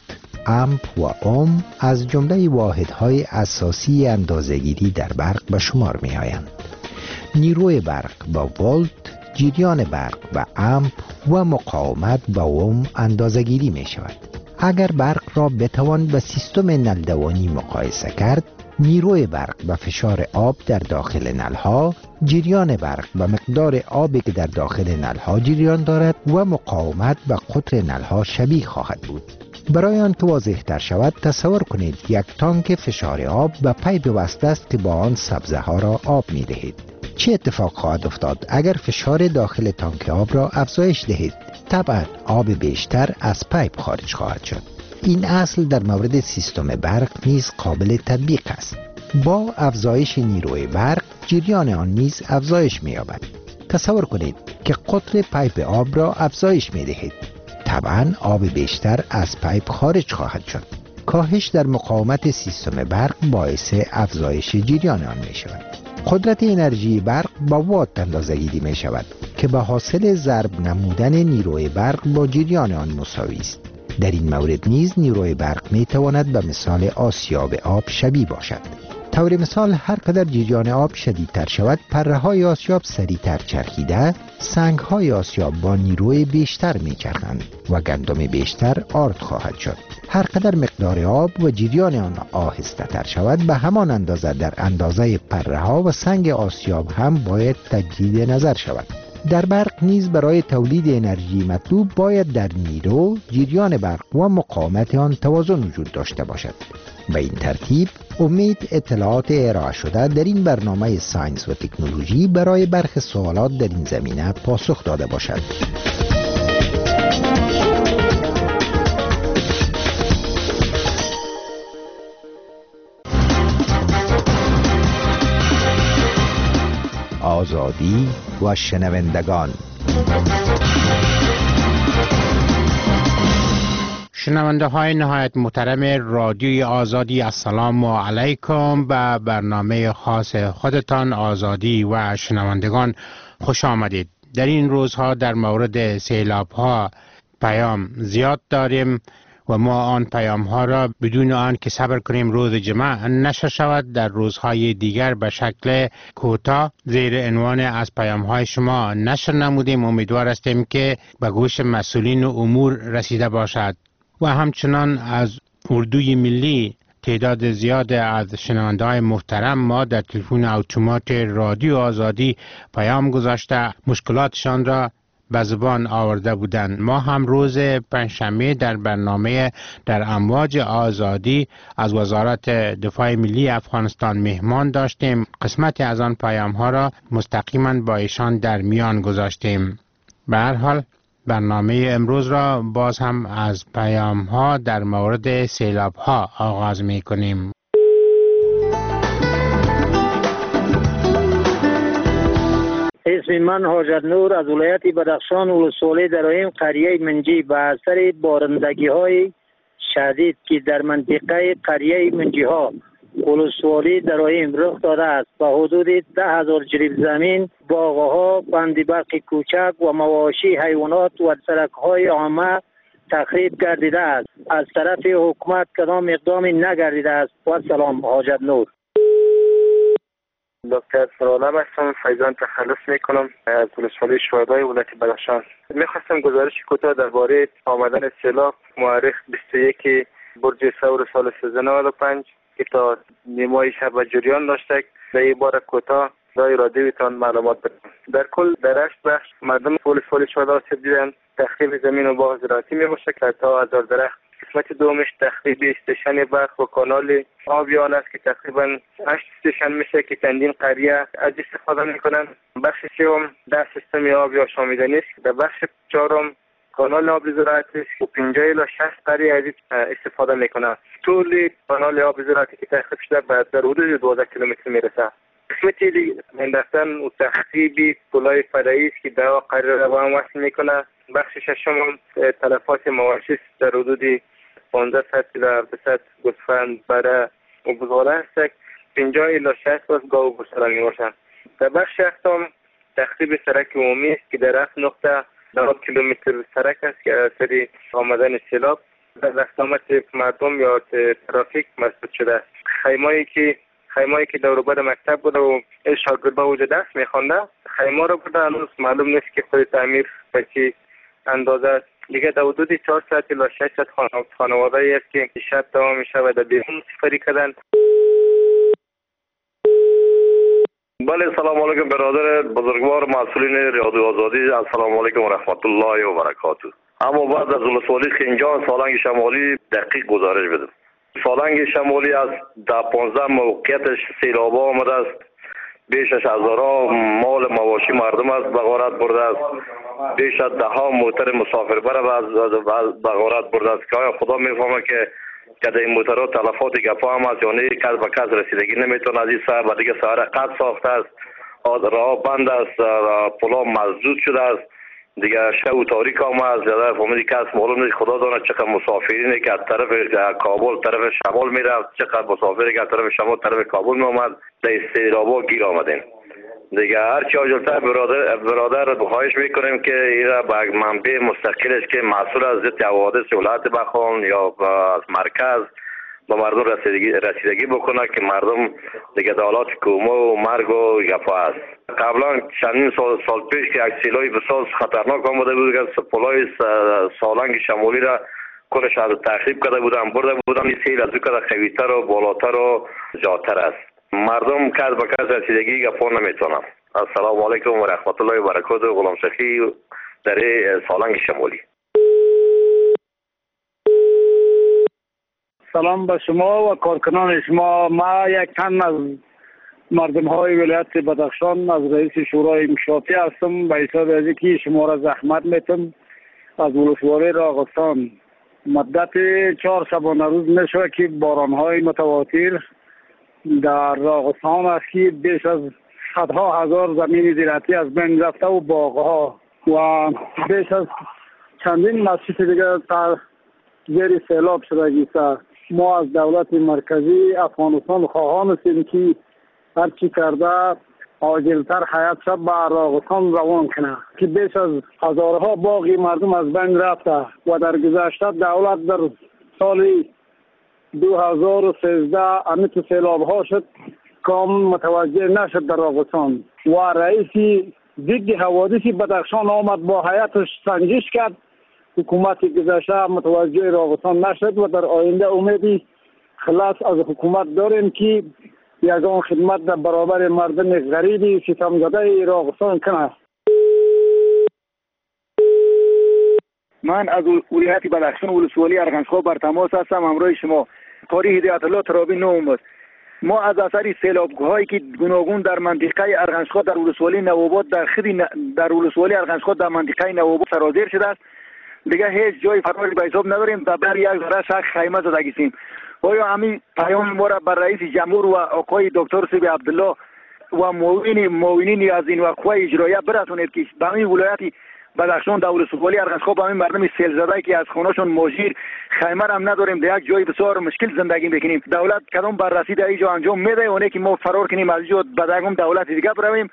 امپ و اوم از جمله واحدهای اساسی اندازه‌گیری در برق به شمار می آیند. نیروی برق با ولت، جریان برق به امپ و مقاومت به اوم اندازه‌گیری می شود. اگر برق را بتوان به سیستم نلدوانی مقایسه کرد، نیروی برق به فشار آب در داخل نلها، جریان برق به مقدار آبی که در داخل نلها جریان دارد و مقاومت به قطر نلها شبیه خواهد بود. برای آنکه واضح تر شود، تصور کنید یک تانک فشار آب به پیپ وصل است که با آن سبزه ها را آب می دهید. چه اتفاق خواهد افتاد اگر فشار داخل تانک آب را افزایش دهید؟ طبعا آب بیشتر از پیپ خارج خواهد شد. این اصل در مورد سیستم برق نیز قابل تطبیق است. با افزایش نیروی برق، جریان آن نیز افزایش می‌یابد. تصور کنید که قطر پیپ آب را افزایش می‌دهید. طبعا آب بیشتر از پیپ خارج خواهد شد. کاهش در مقاومت سیستم برق باعث افزایش جریان آن می‌شود. قدرت انرژی برق با وات اندازه‌گیری می‌شود که به حاصل ضرب نمودن نیروی برق با جریان آن مساوی است. در این مورد نیز نیروی برق می تواند به مثال آسیاب آب شبیه باشد. طور مثال هر قدر جریان آب شدیدتر شود، پره های آسیاب سریعتر چرخیده، سنگ های آسیاب با نیروی بیشتر می چرخند و گندم بیشتر آرد خواهد شد. هر قدر مقدار آب و جریان آن آهسته تر شود، به همان اندازه در اندازه پره ها و سنگ آسیاب هم باید تجدید نظر شود. در برق نیز برای تولید انرژی مطلوب باید در نیرو، جریان برق و مقاومت آن توازن وجود داشته باشد. به این ترتیب امید اطلاعات ارائه شده در این برنامه ساینس و تکنولوژی برای برخی سوالات در این زمینه پاسخ داده باشد. آزادی و شنوندگان. شنونده های نهایت محترم رادیوی آزادی، السلام علیکم. به برنامه خاص خودتان آزادی و شنوندگان خوش آمدید. در این روزها در مورد سیلاب ها پیام زیاد داریم و ما آن پیام ها را بدون آن که صبر کنیم روز جمعه نشر شود در روزهای دیگر به شکل کوتاه زیر عنوان از پیام های شما نشر نمودیم. امیدوار هستیم که به گوش مسئولین امور رسیده باشد. و همچنان از اردوی ملی تعداد زیاد از شنونده های محترم ما در تلفن اتومات رادیو آزادی پیام گذاشته مشکلاتشان را به زبان آورده بودند. ما هم روز پنجشنبه در برنامه در امواج آزادی از وزارت دفاع ملی افغانستان مهمان داشتیم. قسمتی از آن پیام ها را مستقیما با ایشان در میان گذاشتیم. به هر حال برنامه امروز را باز هم از پیام ها در مورد سیلاب ها آغاز می کنیم. اسم من حاجت نور از ولایت بدخشان ولسوالی درایم قریه منجی به اثر بارندگی های شدید که در منطقه قریه منجی ها ولسوالی درایم رخ داده است و حدود 10,000 جریب زمین، باغ‌ها، بند برق کوچک و مواشی حیوانات و سرک‌های عامه تخریب گردیده است. از طرف حکومت کدام اقدامی نگردیده است. و سلام. حاجت نور. دکتر سرالم هستم. فیضان تخلص میکنم از ولسوالی شهدای ولایت بدخشان. میخواستم گزارش کوتاه درباره آمدن سیلاب مورخ 21 برج ثور سال 1395 که تا نیمای شب جریان داشته. در این بار کوتاه برای رادیویتان معلومات بدم. در کل در 8 بخش مردم ولسوالی شهدا آسیب دیدند. تخریب زمین و باغ زراعتی میباشد که تا 1000 درخت. قسمت دومش تخریب استیشن برق و کانال آبیان است که تقریبا 8 استیشن میشه که چندین قریه از استفاده میکنن. بخش سوم 10 سیستم آب یا شامیدنی است. در بخش چهارم کانال آب زراعتی است که 50 الی 60 قریه از استفاده میکنن. طول کانال آب زراعتی که تخریب شده در حدود 12 کیلومتر میرسه. قسمتی انداختن و تخریب پلای فرعی است که 10 قریه را با هم وصل میکنه. بخش ششم تلفات مواشی در حدود 1500 تا 200 گوسفند بره و بزغاله است. 50 الی 60 باز گاو و گوساله میباشند. در بخش هفتم تخریب سرک عمومی است که در 7 نقطه 9 کیلومتر سرک است که اثر آمدن سیلاب در اقدامات مردم یا ترافیک مسدود شده است. خیمایی که دور و بر مکتب بوده و شاگردها اونجا درس میخوانده، خیمه رو بوده، هنوز معلوم نیست که خود تعمیر به چی اندازه است. دیگه در حدود 4 ساعت الی 6 ساعت خانواده است که شب دوام میشه و در بیرون سفری کردن. بله، سلام علیکم برادر بزرگوار مسئولین رادیو آزادی. السلام علیکم و رحمت الله و برکاته. اما بعد از ولسوالی خنجان سالنگ شمالی دقیق گزارش بدم. سالنگ شمالی از در 15 موقعیتش سیلاب آمده است. بیش از هزارها مال مواشی مردم است به غارت برده است. بیش از 10 موتر مسافربر به غارت برده است که آیا خدا میفهمه که در این موترها تلفات گپا هم است، یعنی کس به کس رسیدگی نمیتونه. از این سر و دیگه سر قطع ساخته است، راه بند است، پلا مسدود شده است، دیگه شب و تاریک هم است. زیاده فهمیدی کس معلوم نیست، خدا داند چقدر مسافرینی که از طرف کابل طرف شمال میرفت، چقدر مسافری که از طرف شمال طرف کابل میآمد در استیرابا گیر آمدین. دیگه هر چی عاجلتر برادر خواهش میکنیم که ایرا به منبع مستقلش که مسئول از ضد حوادث ولایت بخوان یا از مرکز به مردم رسیدگی بکنه که مردم دیگه حالات کومه و مرگ و گپا است. قبلا چندین سال پیش که یک سیلای بسیار خطرناک آمده بود که پلای سالنگ شمالی را کلش از تخریب کرده بودن، برده بودن. این سیل از او که قویتر و بالاتر و جاتر است. مردم کس به کس رسیدگی گپا نمیتونن. السلام علیکم و رحمت الله و برکاته. غلام شفیع در سالنگ شمالی. سلام به شما و کارکنان شما. ما یک تن از مردم های ولایت بدخشان از رئیس شورای انکشافی هستم. به حساب از اینکه شما را زحمت میتم از ولسوالی راغستان مدت 4 شبانه روز میشه که باران های متواتر در راغستان است که بیش از صدها هزار زمین زراعتی از بین رفته و باغها و بیش از چندین مسجد دیگر زیر سیلاب شده است. ما از دولت مرکزی افغانستان خواهان هستیم که هرچی کرده عاجلتر حیات شب به راغستان روان کنه که بیش از هزارها باغی مردم از بین رفته و در گذشته دولت در سال 2013 امیت سیلاب ها شد کام متوجه نشد در راغستان و رئیس ضد حوادث بدخشان آمد با حیاتش سنجش کرد. حکومت گذشته متوجه راغستان نشد و در آینده امیدی خلاص از حکومت داریم که یگان خدمت در برابر مردم غریبی ستمزده راغستان کنه. من از ولایت بدخشان ولسوالی ارغنجخواه بر تماس هستم همراه شما. قاری هدایت الله ترابی نوم. ما از اثر سیلاب‌هایی که گوناگون در منطقه ارغنجخواه در ولسوالی نوآباد در ولسوالی ارغنجخواه در منطقه نوآباد سرازیر شده است، دیگه هیچ جای فراری به حساب نداریم. در بر یک ذره شخص خیمه زدگیسیم. آیا همین پیام ما را بر رئیس جمهور و آقای دکتر سیبی عبدالله و معاونین از این وقفه اجرایه برسونید که به همین ولایت بدخشان در ولسوالی ارغنجخواه به همین مردم سیل زده که از خونه‌شون ماجیر خیمه هم نداریم، در یک جای بسیار مشکل زندگی میکنیم. دولت کدام بررسی در اینجا انجام میده اونه که ما فرار کنیم از اینجا به دگم دولت دیگه برویم؟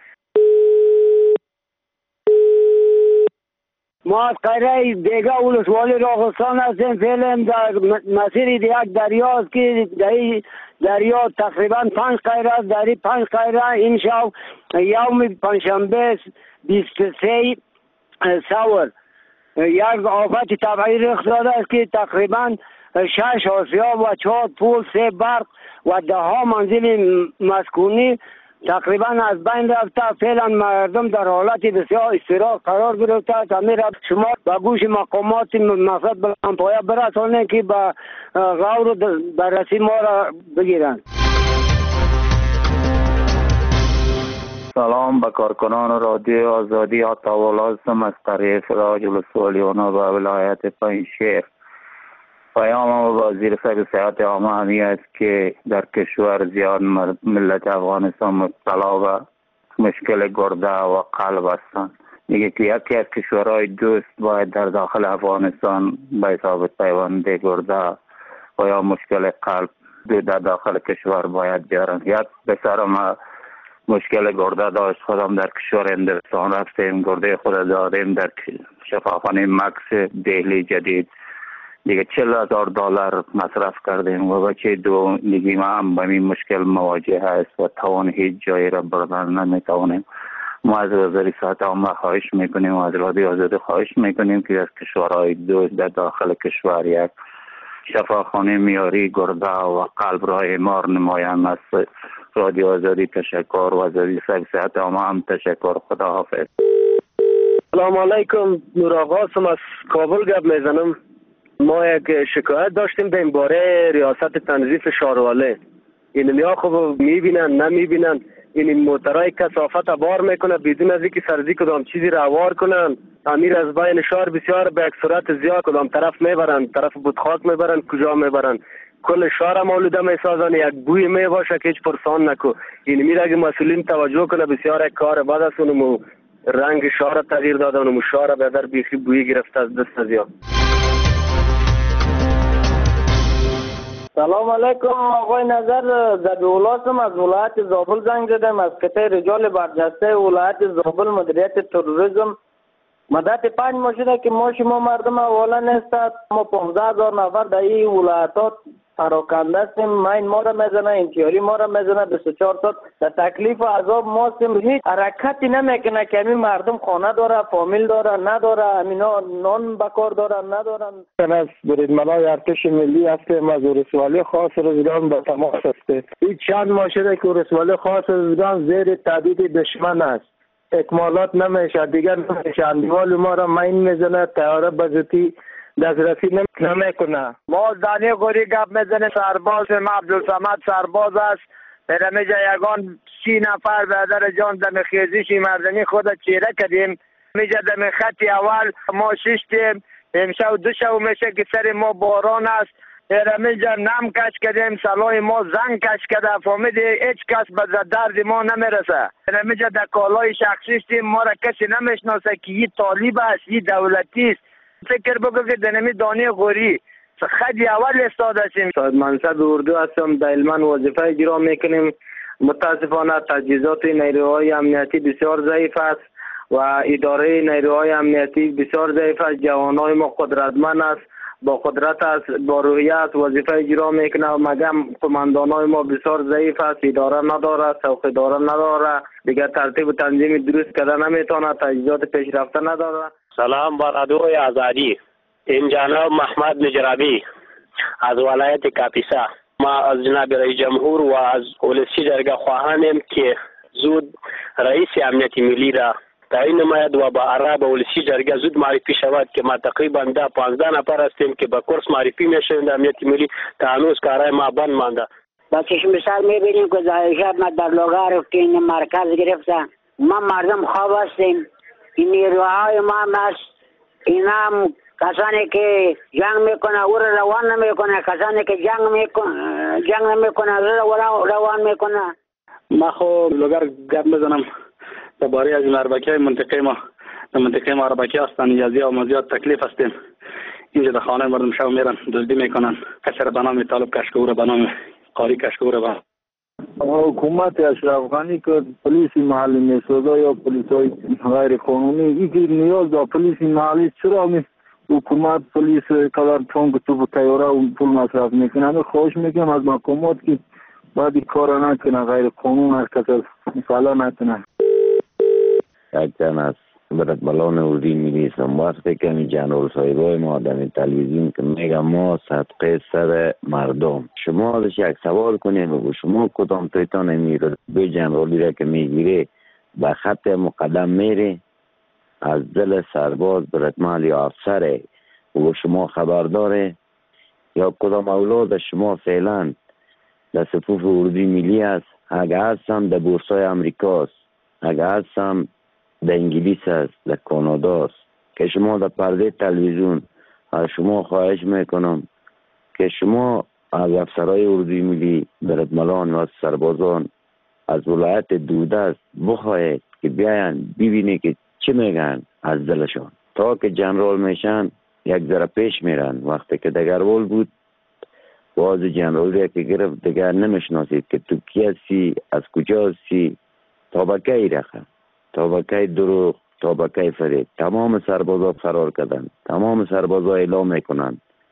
ما از قیره دیگه ولسوالی راغستان هستیم. فعلا در مسیر یک دریاست که دریا تقریبا 5 قیره است. در 5 قیره این شب یوم پنجشنبه 23 سور یک آفت طبیعی رخ داده است که تقریبا 6 آسیاب و 4 پول 3 برق و 10 منزل مسکونی تقریبا از بین رفته. فعلا مردم در حالت بسیار اضطرار قرار گرفته. تعمیر شما به گوش مقامات مقصد بلندپایه برسانید که به غور بررسی ما را بگیرند. سلام به کارکنان رادیو آزادی. آتاوال هستم از قریه فراج ولسوالیانه و ولایت پنجشیر. پیام وزیر صحت عامه همی است که در کشور زیاد ملت افغانستان مبتلا به مشکل گرده و قلب هستند. میگه که یکی از کشورهای دوست باید در داخل افغانستان به حساب پیوند گرده و یا مشکل قلب در داخل کشور باید بیارن. یک بسرم مشکل گرده داشت، خودم در کشور هندوستان رفتیم، گرده خود دادیم در شفاخانه مکس دهلی جدید. دیگه $40,000 مصرف کردیم و بچه دیگه ما هم با این مشکل مواجه هست و توان هیچ جایی را بردن نمیتوانیم. ما از وزارت صحت عامه خواهش میکنیم و از رادیو آزادی خواهش میکنیم که از کشورهای دوست در داخل کشور یک شفاخانه میاری گرده و قلب را اعمار نمایند. از رادیو آزادی تشکر و وزارت صحت عامه هم تشکر. خدا حافظ. سلام علیکم، نور آقاسم از کابل گپ میزنم. ما یک شکایت داشتیم در این باره ریاست تنظیف شارواله. این ها خب میبینن نمیبینن، این موترهای کثافت بار میکنه بدون از اینکه سرزی کدام چیزی را وار کنن. امیر از بین شهر بسیار به یک صورت زیاد کدام طرف میبرن، طرف بودخاک میبرن، کجا میبرن، کل شهر مولوده میسازن. یک بوی میباشه که هیچ پرسان نکو. این میره اگه مسئولین توجه کنه بسیار یک کار بد است. اونمو رنگ شهر تغییر داده، اونمو شهر به در بیخی بوی گرفته از دست زیاد. سلام علیکم آقای نظر، زبیولاسم از ولایت زابل زنگ زدم، از قطعه رجال برجسته ولایت زابل مدیریت تروریسم. مدت 5 ماه شده که ما شما مردم اولا نیستد. ما 15,000 نفر در این ولایتات پراکنده هستیم. این ما را میزنه، انتیاری ما را میزنه 24 ساعت. در تکلیف و عذاب ما هستیم. هیچ حرکتی نمیکنه که همین مردم خانه داره، فامیل داره، نداره، همینا نان بکار دارن ندارن. از بریدمنای ارتش ملی هستیم، از ولسوالی خاص رزگان به تماس هستیم. این چند ماه شده که ولسوالی خاص رزگان زیر تهدید دشمن است. اکمالات نمیشه، دیگر نمیشه. اندیوال ما را مین میزنه، تیاره بزرگی دسترسی نمیکنه. ما دانی غوری گپ میزنه. سرباز ما عبدالصمد سرباز است. برمیجا یگان 30 نفر برادر جان دم خیزیشی مردمی خود چیره کردیم. میجا دم خط اول ما ششتیم. امشب 2 شب میشه که سر ما باران است. برمیجا نم کش کردیم، سلای ما زنگ کش کرده. فهمیدی هیچ کس به درد ما نمیرسه. برمیجا در کالای شخصیستیم، ما را کسی نمیشناسه که این طالب است، این دولتی است. فکر بگو که دنمی دانی غوری خدی اول استاد هستیم. صاحب منصب اردو هستم، در علمان وظیفه اجرا میکنیم. متاسفانه تجهیزات نیروهای امنیتی بسیار ضعیف است و اداره نیروهای امنیتی بسیار ضعیف است. جوانای ما قدرتمند است، با قدرت است، با روحیت وظیفه اجرا میکنه و مگم قماندانای ما بسیار ضعیف است. اداره نداره، څوکیدار نداره، دیگر ترتیب و تنظیم درست کرده نمیتونه، تجهیزات پیشرفته نداره. سلام بر رادیوی آزادی. این جناب محمد نجرابی از ولایت کاپیسا. ما از جناب رئیس جمهور و از ولسی جرگه خواهانیم که زود رئیس امنیت ملی را تعیین نماید و با عرب ولسی جرگه زود معرفی شود که ما تقریبا 15 نفر هستیم که با کورس معرفی میشیم در امنیت ملی. تا هنوز کارهای ما بند مانده. با چشم سر میبینیم که شب ما در لوگار که این مرکز گرفته. ما مردم خواب هستیم. این نیروهای ما است. اینا هم کسانی که جنگ میکنه او را روان نمیکنه، کسانی که جنگ نمیکنه روان میکنه. ما خو لوگر گپ میزنم درباره از اربکی منطقه ما. در منطقه ما اربکی هستند، یزی و مزیاد تکلیف هستیم. اینجا در خانه مردم شب میرن دزدی میکنن. کسی را به نام طالب کشکو را به نام قاری کشکو را حکومت اشرف غنی که پلیس محلی میسازه یا پلیس های غیر قانونی، این که نیاز دا پلیس محلی چرا حکومت پلیس کلار چون که تو تیاره و پول مصرف میکنه. خواهش میکنم از محکومات که باید این کار نکنه، غیر قانون هر کس مسئله نکنه. یک جن از بلان اردی میلیسم وقتی که می جنرال صاحبای ما در تلویزیون که میگم ما صدقه سر مردم. شما ازش یک سوال کنید و شما کدام تویتان میره به جنرالی را که میگیره به خط مقدم میره از دل سرباز برتمال یا افسره و شما خبر داره یا کدام اولاد شما فعلا در صفوف اردی ملی است؟ اگه هستم در بورسای امریکاست، اگه هستم در انگلیس است، در کانادا است، که شما در پرده تلویزیون از شما خواهش میکنم که شما از افسرهای اردوی ملی برادمالان و از سربازان از ولایت دودست بخواهید که بیاین ببینی که چی میگن از دلشان. تا که جنرال میشن یک ذره پیش میرن. وقتی که دگرول بود باز جنرالی که گرفت دیگر نمیشناسید که تو کی هستی، از کجا هستی، طبقه رقم، طبقه دروغ، طبقه فریب. تمام سربازا فرار کردن، تمام سربازا اعلام میکنن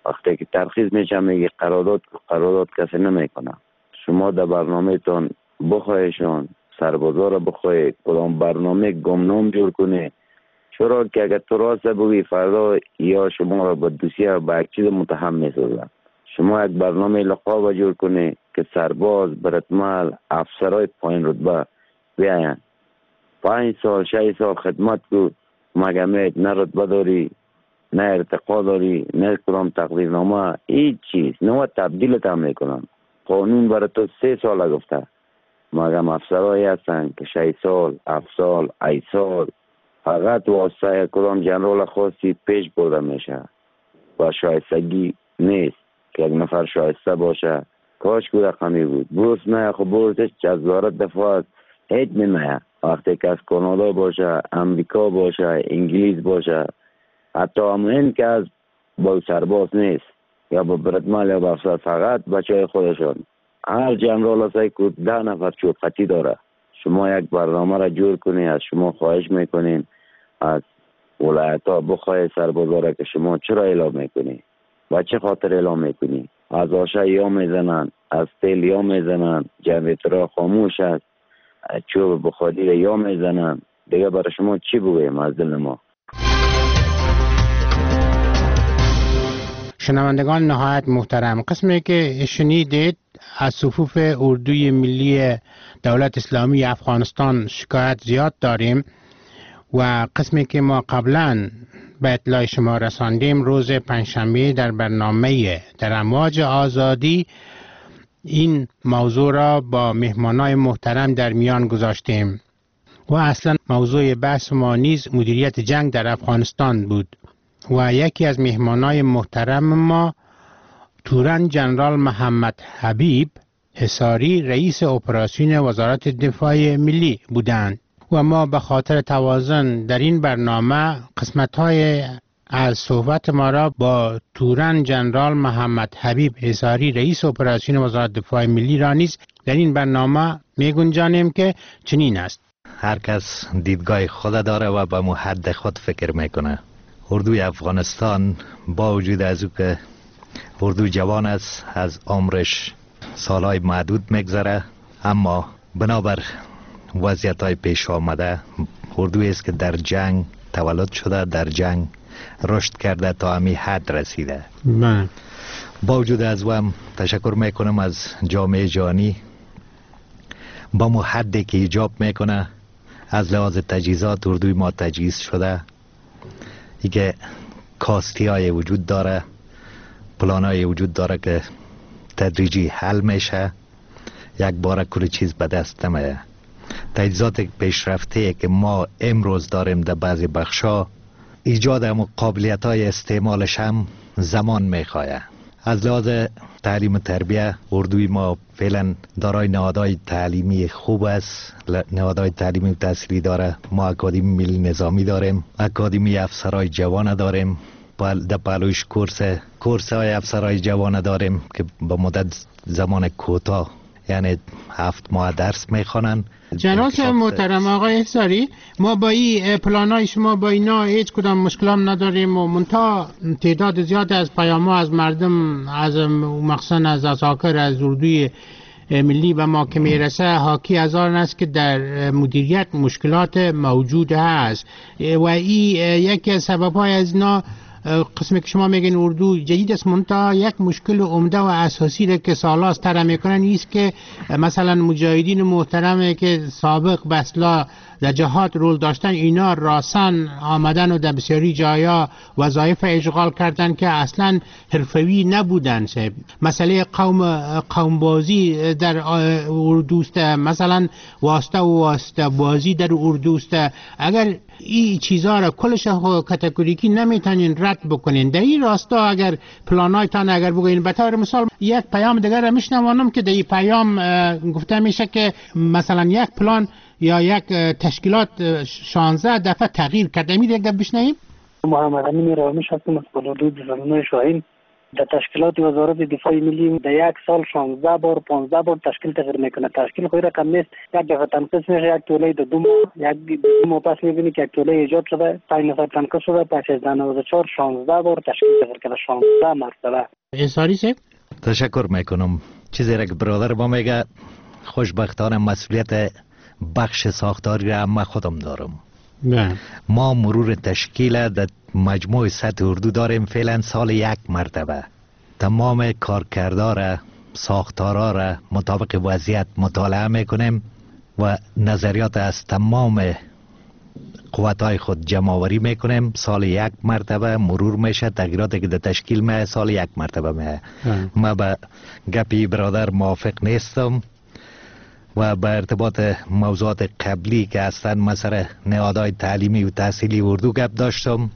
وقتی که ترخیص میشه میگه قرارداد کسی نمیکنه. شما در برنامه تان بخواهشان سربازا را بخواهید کدام برنامه گمنام جور کنه، چرا که اگر تو راست بگی فردا یا شما را به دوسیه به یک چیز متهم میسازن. شما یک برنامه لقاب جور کنه که سرباز برتمال افسرای پایین رتبه بیاین 5 سال 6 سال خدمت کو، مگه نه رتبه داری نه ارتقا داری نه کدام تقدیرنامه هیچ چیز نه تبدیلت هم میکنن. قانون برای تو 3 سال گفته، مگه افسرایی هستن که 6 سال 7 سال 8 سال فقط واسه کدام جنرال خاصی پیش برده میشه و شایستگی نیست که یک نفر شایسته باشه. کاش که رقمی بود. بورس نه، خب بورسش از وزارت دفاع هیچ نمیه. وقتی که از کانادا باشه، امریکا باشه، انگلیس باشه، حتی همین که از با سرباز نیست یا با برتمال یا با افسر، فقط بچه های خودشان. هر جنرال هسته که 10 نفر چوبخطی داره. شما یک برنامه را جور کنی، از شما خواهش میکنیم از ولایت ها بخواه سربازا را که شما چرا اعلام میکنی؟ و چه خاطر اعلام میکنی؟ از آشه یا میزنن، از تیل یا میزنن، جنریتورها خاموش است، چوب بخاری یا میزنن. دیگه برای شما چی بگویم از دل ما؟ شنوندگان نهایت محترم، قسمی که شنیدید از صفوف اردوی ملی دولت اسلامی افغانستان شکایت زیاد داریم و قسمی که ما قبلا به اطلاع شما رساندیم روز پنجشنبه در برنامه در امواج آزادی این موضوع را با مهمانای محترم در میان گذاشتیم و اصلا موضوع بحث ما نیز مدیریت جنگ در افغانستان بود و یکی از مهمانای محترم ما تورن جنرال محمد حبیب حصاری رئیس اپراسیون وزارت دفاع ملی بودند و ما به خاطر توازن در این برنامه قسمت‌های از صحبت ما را با تورن جنرال محمد حبیب حصاری رئیس اپراسیون وزارت دفاع ملی را نیز در این برنامه می گنجانیم که چنین است. هر کس دیدگاه خود داره و به حد خود فکر میکنه. اردوی افغانستان با وجود از او که اردو جوان است، از عمرش سالهای معدود میگذره، اما بنابر وضعیت های پیش آمده اردویی است که در جنگ تولد شده، در جنگ رشد کرده، تا همین حد رسیده. با وجود از او هم تشکر میکنم از جامعه جهانی با مو حدی که ایجاب میکنه. از لحاظ تجهیزات اردوی ما تجهیز شده، ای که کاستی های وجود داره، پلان های وجود داره که تدریجی حل میشه، یک بار کل چیز به دست نمیه. تجهیزات پیشرفته که ما امروز داریم در بعضی بخشا، ایجاد هم قابلیت های استعمالش هم زمان میخواه. از لحاظ تعلیم و تربیه اردوی ما فعلا دارای نهادهای تعلیمی خوب است، نهادهای تعلیمی و تحصیلی داره. ما اکادمی ملی نظامی داریم، اکادمی افسرهای جوان داریم، در پهلویش کورس های افسرهای جوان داریم که با مدت زمان کوتاه یعنی 7 ماه درس میخوانن. جناب محترم آقای حصاری، ما با این پلانای شما با اینا هیچ کدام مشکلام نداریم و منتها تعداد زیاد از پیام‌ها از مردم، از مخصوصا از عساکر از اردوی ملی و ما که میرسه حاکی از آن است که در مدیریت مشکلات موجود هست و این یکی از سبب‌های از اینا قسمی که شما میگین اردو جدید است، منتها یک مشکل عمده و اساسی را که سالاست طرح میکنن ایست که مثلا مجاهدین محترم که سابق به اصطلاح در جهاد رول داشتن، اینا راسن آمدن و در بسیاری جایا وظایف اشغال کردن که اصلا حرفوی نبودن. مسئله قوم بازی در اردوست، مثلا واسطه و واسطه بازی در اردوست. اگر این چیزها را کلش کاتگوریکی نمیتونین رد بکنین. در این راستا اگر پلانایتان اگر بگوین، به طور مثال یک پیام دیگر را میشنوانم که در این پیام گفته میشه که مثلا یک پلان یا یک تشکیلات 16 دفعه تغییر کرده. میره یک دفعه بشنویم. محمد امین رامیش هستم از پلادو زمینای شاهین. در تشکیلات وزارت دفاع ملی در یک سال 16 بار 15 بار تشکیل تغییر میکنه. تشکیل خود رقم نیست، یک دفعه تنقیص میشه، یک توله در 2 ماه، یک 2 ماه پس میبینی که یک توله ایجاد شده، 5 نفر تنقیص شده، پس از 94 16 بار تشکیل تغییر کرده، 16 مرتبه. انصاری صاحب تشکر میکنم. چیزی را که برادر ما میگه خوشبختانه مسئولیت بخش ساختاری را ما خودم دارم. ما مرور تشکیل در مجموع سطح اردو داریم فعلا سال 1 مرتبه. تمام کارکردها را ساختارها را مطابق وضعیت مطالعه میکنیم و نظریات از تمام قوتهای خود جمع آوری میکنیم. سال 1 مرتبه مرور میشه، تغییراتی که در تشکیل میه سال 1 مرتبه میه. ما به گپی برادر موافق نیستم و به ارتباط موضوعات قبلی که هستند مثلا نهادهای تعلیمی و تحصیلی اردو گپ داشتم.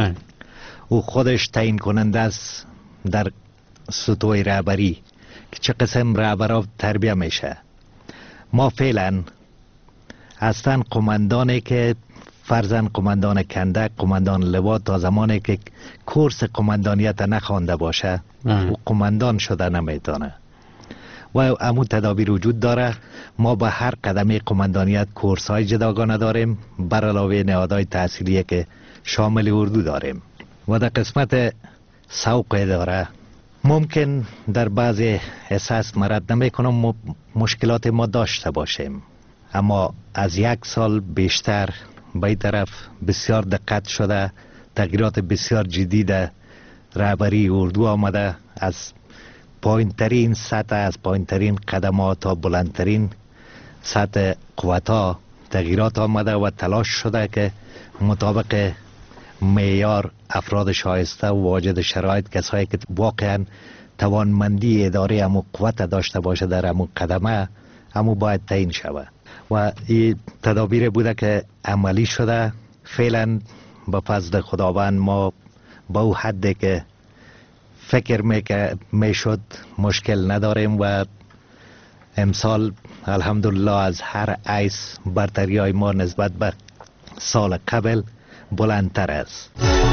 او خودش تعیین کننده است در سطوح رهبری که چه قسم رهبرها تربیه میشه. ما فعلا هستن قماندانی که فرزن قماندان کندک، قماندان لوا، تا زمانی که کورس قماندانیت نخوانده باشه و قماندان شده نمیتونه و امو تدابیر وجود داره. ما به هر قدمی قماندانیت کورس های جداگانه داریم بر علاوه نهادهای تحصیلی که شامل اردو داریم و در قسمت سوق داره. ممکن در بعضی احساس مرد نمی کنم مشکلات ما داشته باشیم، اما از 1 سال بیشتر به این طرف بسیار دقت شده، تغییرات بسیار جدید رهبری اردو آمده. از پایین ترین سطح، از پایین ترین قدمات تا بلندترین سطح قوتها تغییرات آمده و تلاش شده که مطابق معیار افراد شایسته و واجد شرایط، کسایی که واقعا توانمندی اداره امو قوت داشته باشه در امو قدمه، امو باید تعیین شود و این تدابیر بوده که عملی شده. فعلا با فضل خداوند ما با او حدی که فکر میشد مشکل نداریم و امسال الحمدلله از هر حیث برتری های ما نسبت به سال قبل بلندتر است.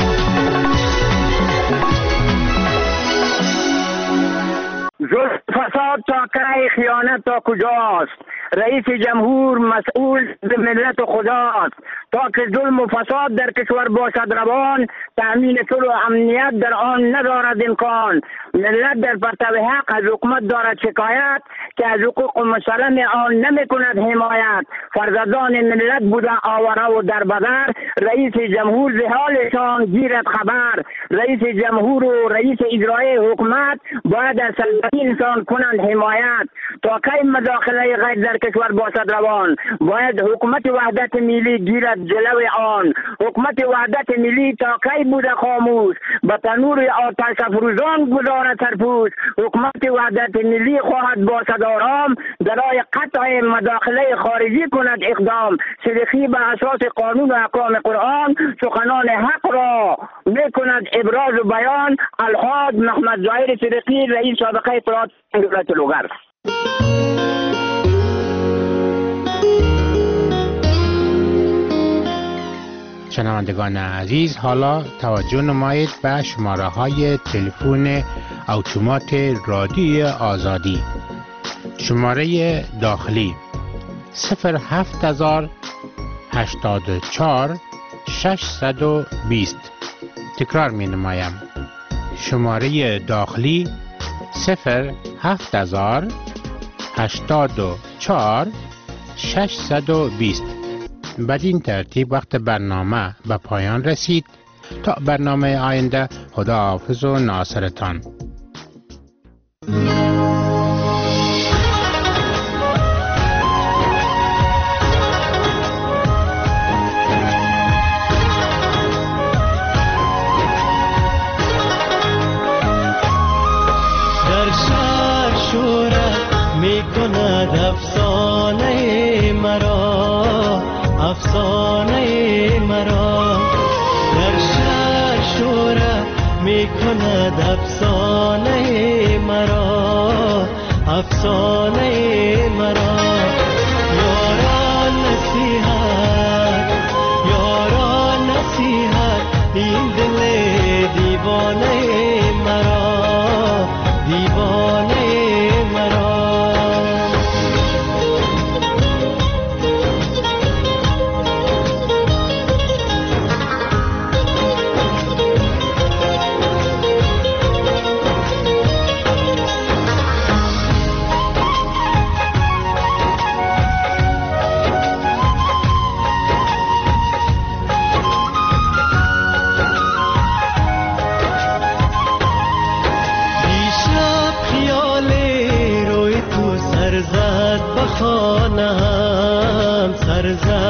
ظلم فساد تا کی، خیانت تا کجاست؟ رئیس جمهور مسئول ملت و خداست. تا که ظلم و فساد در کشور باشد روان، تأمین صلح و امنیت در آن ندارد امکان. ملت در پرتو حق از حکومت دارد شکایت، که از حقوق مسلم آن نمی کند حمایت. فرزندان ملت بوده آواره و در بدر، رئیس جمهور ز حالشان گیرد خبر. رئیس جمهور و رئیس اجرایی حکومت باید از سلطنتشان کنند حمایت. تا کی مداخله غیر در کشور باشد روان، باید حکومت وحدت ملی گیرد جلو آن. حکومت وحدت ملی تا کی بوده خاموش، به تنور آتش افروزان گذارد سرپوش. حکومت وحدت ملی خواهد باشد آرام، برای قطع مداخله خارجی کند اقدام. صدیقی به اساس قانون و احکام قرآن، سخنان حق را می کند ابراز و بیان. الحاج محمد ظاهر صدیقی، رئیس سابقه اطلاعات دولت لوگر. شنوندگان عزیز، حالا توجه نمایید به شماره های تلفن اتومات رادیوی آزادی. شماره داخلی 07084 620. تکرار می نمایم. شماره داخلی 07084 620. بدین ترتیب وقت برنامه به پایان رسید. تا برنامه آینده، خداحافظ و ناصرتان. در شهر شورت می کند افسانه مرا، افسانه مرا. در شهر شورت می کند افسانه مرا، افسانه مرا. یاران نصیحت، یاران نصیحت، این دل دیوانه مرا. برزد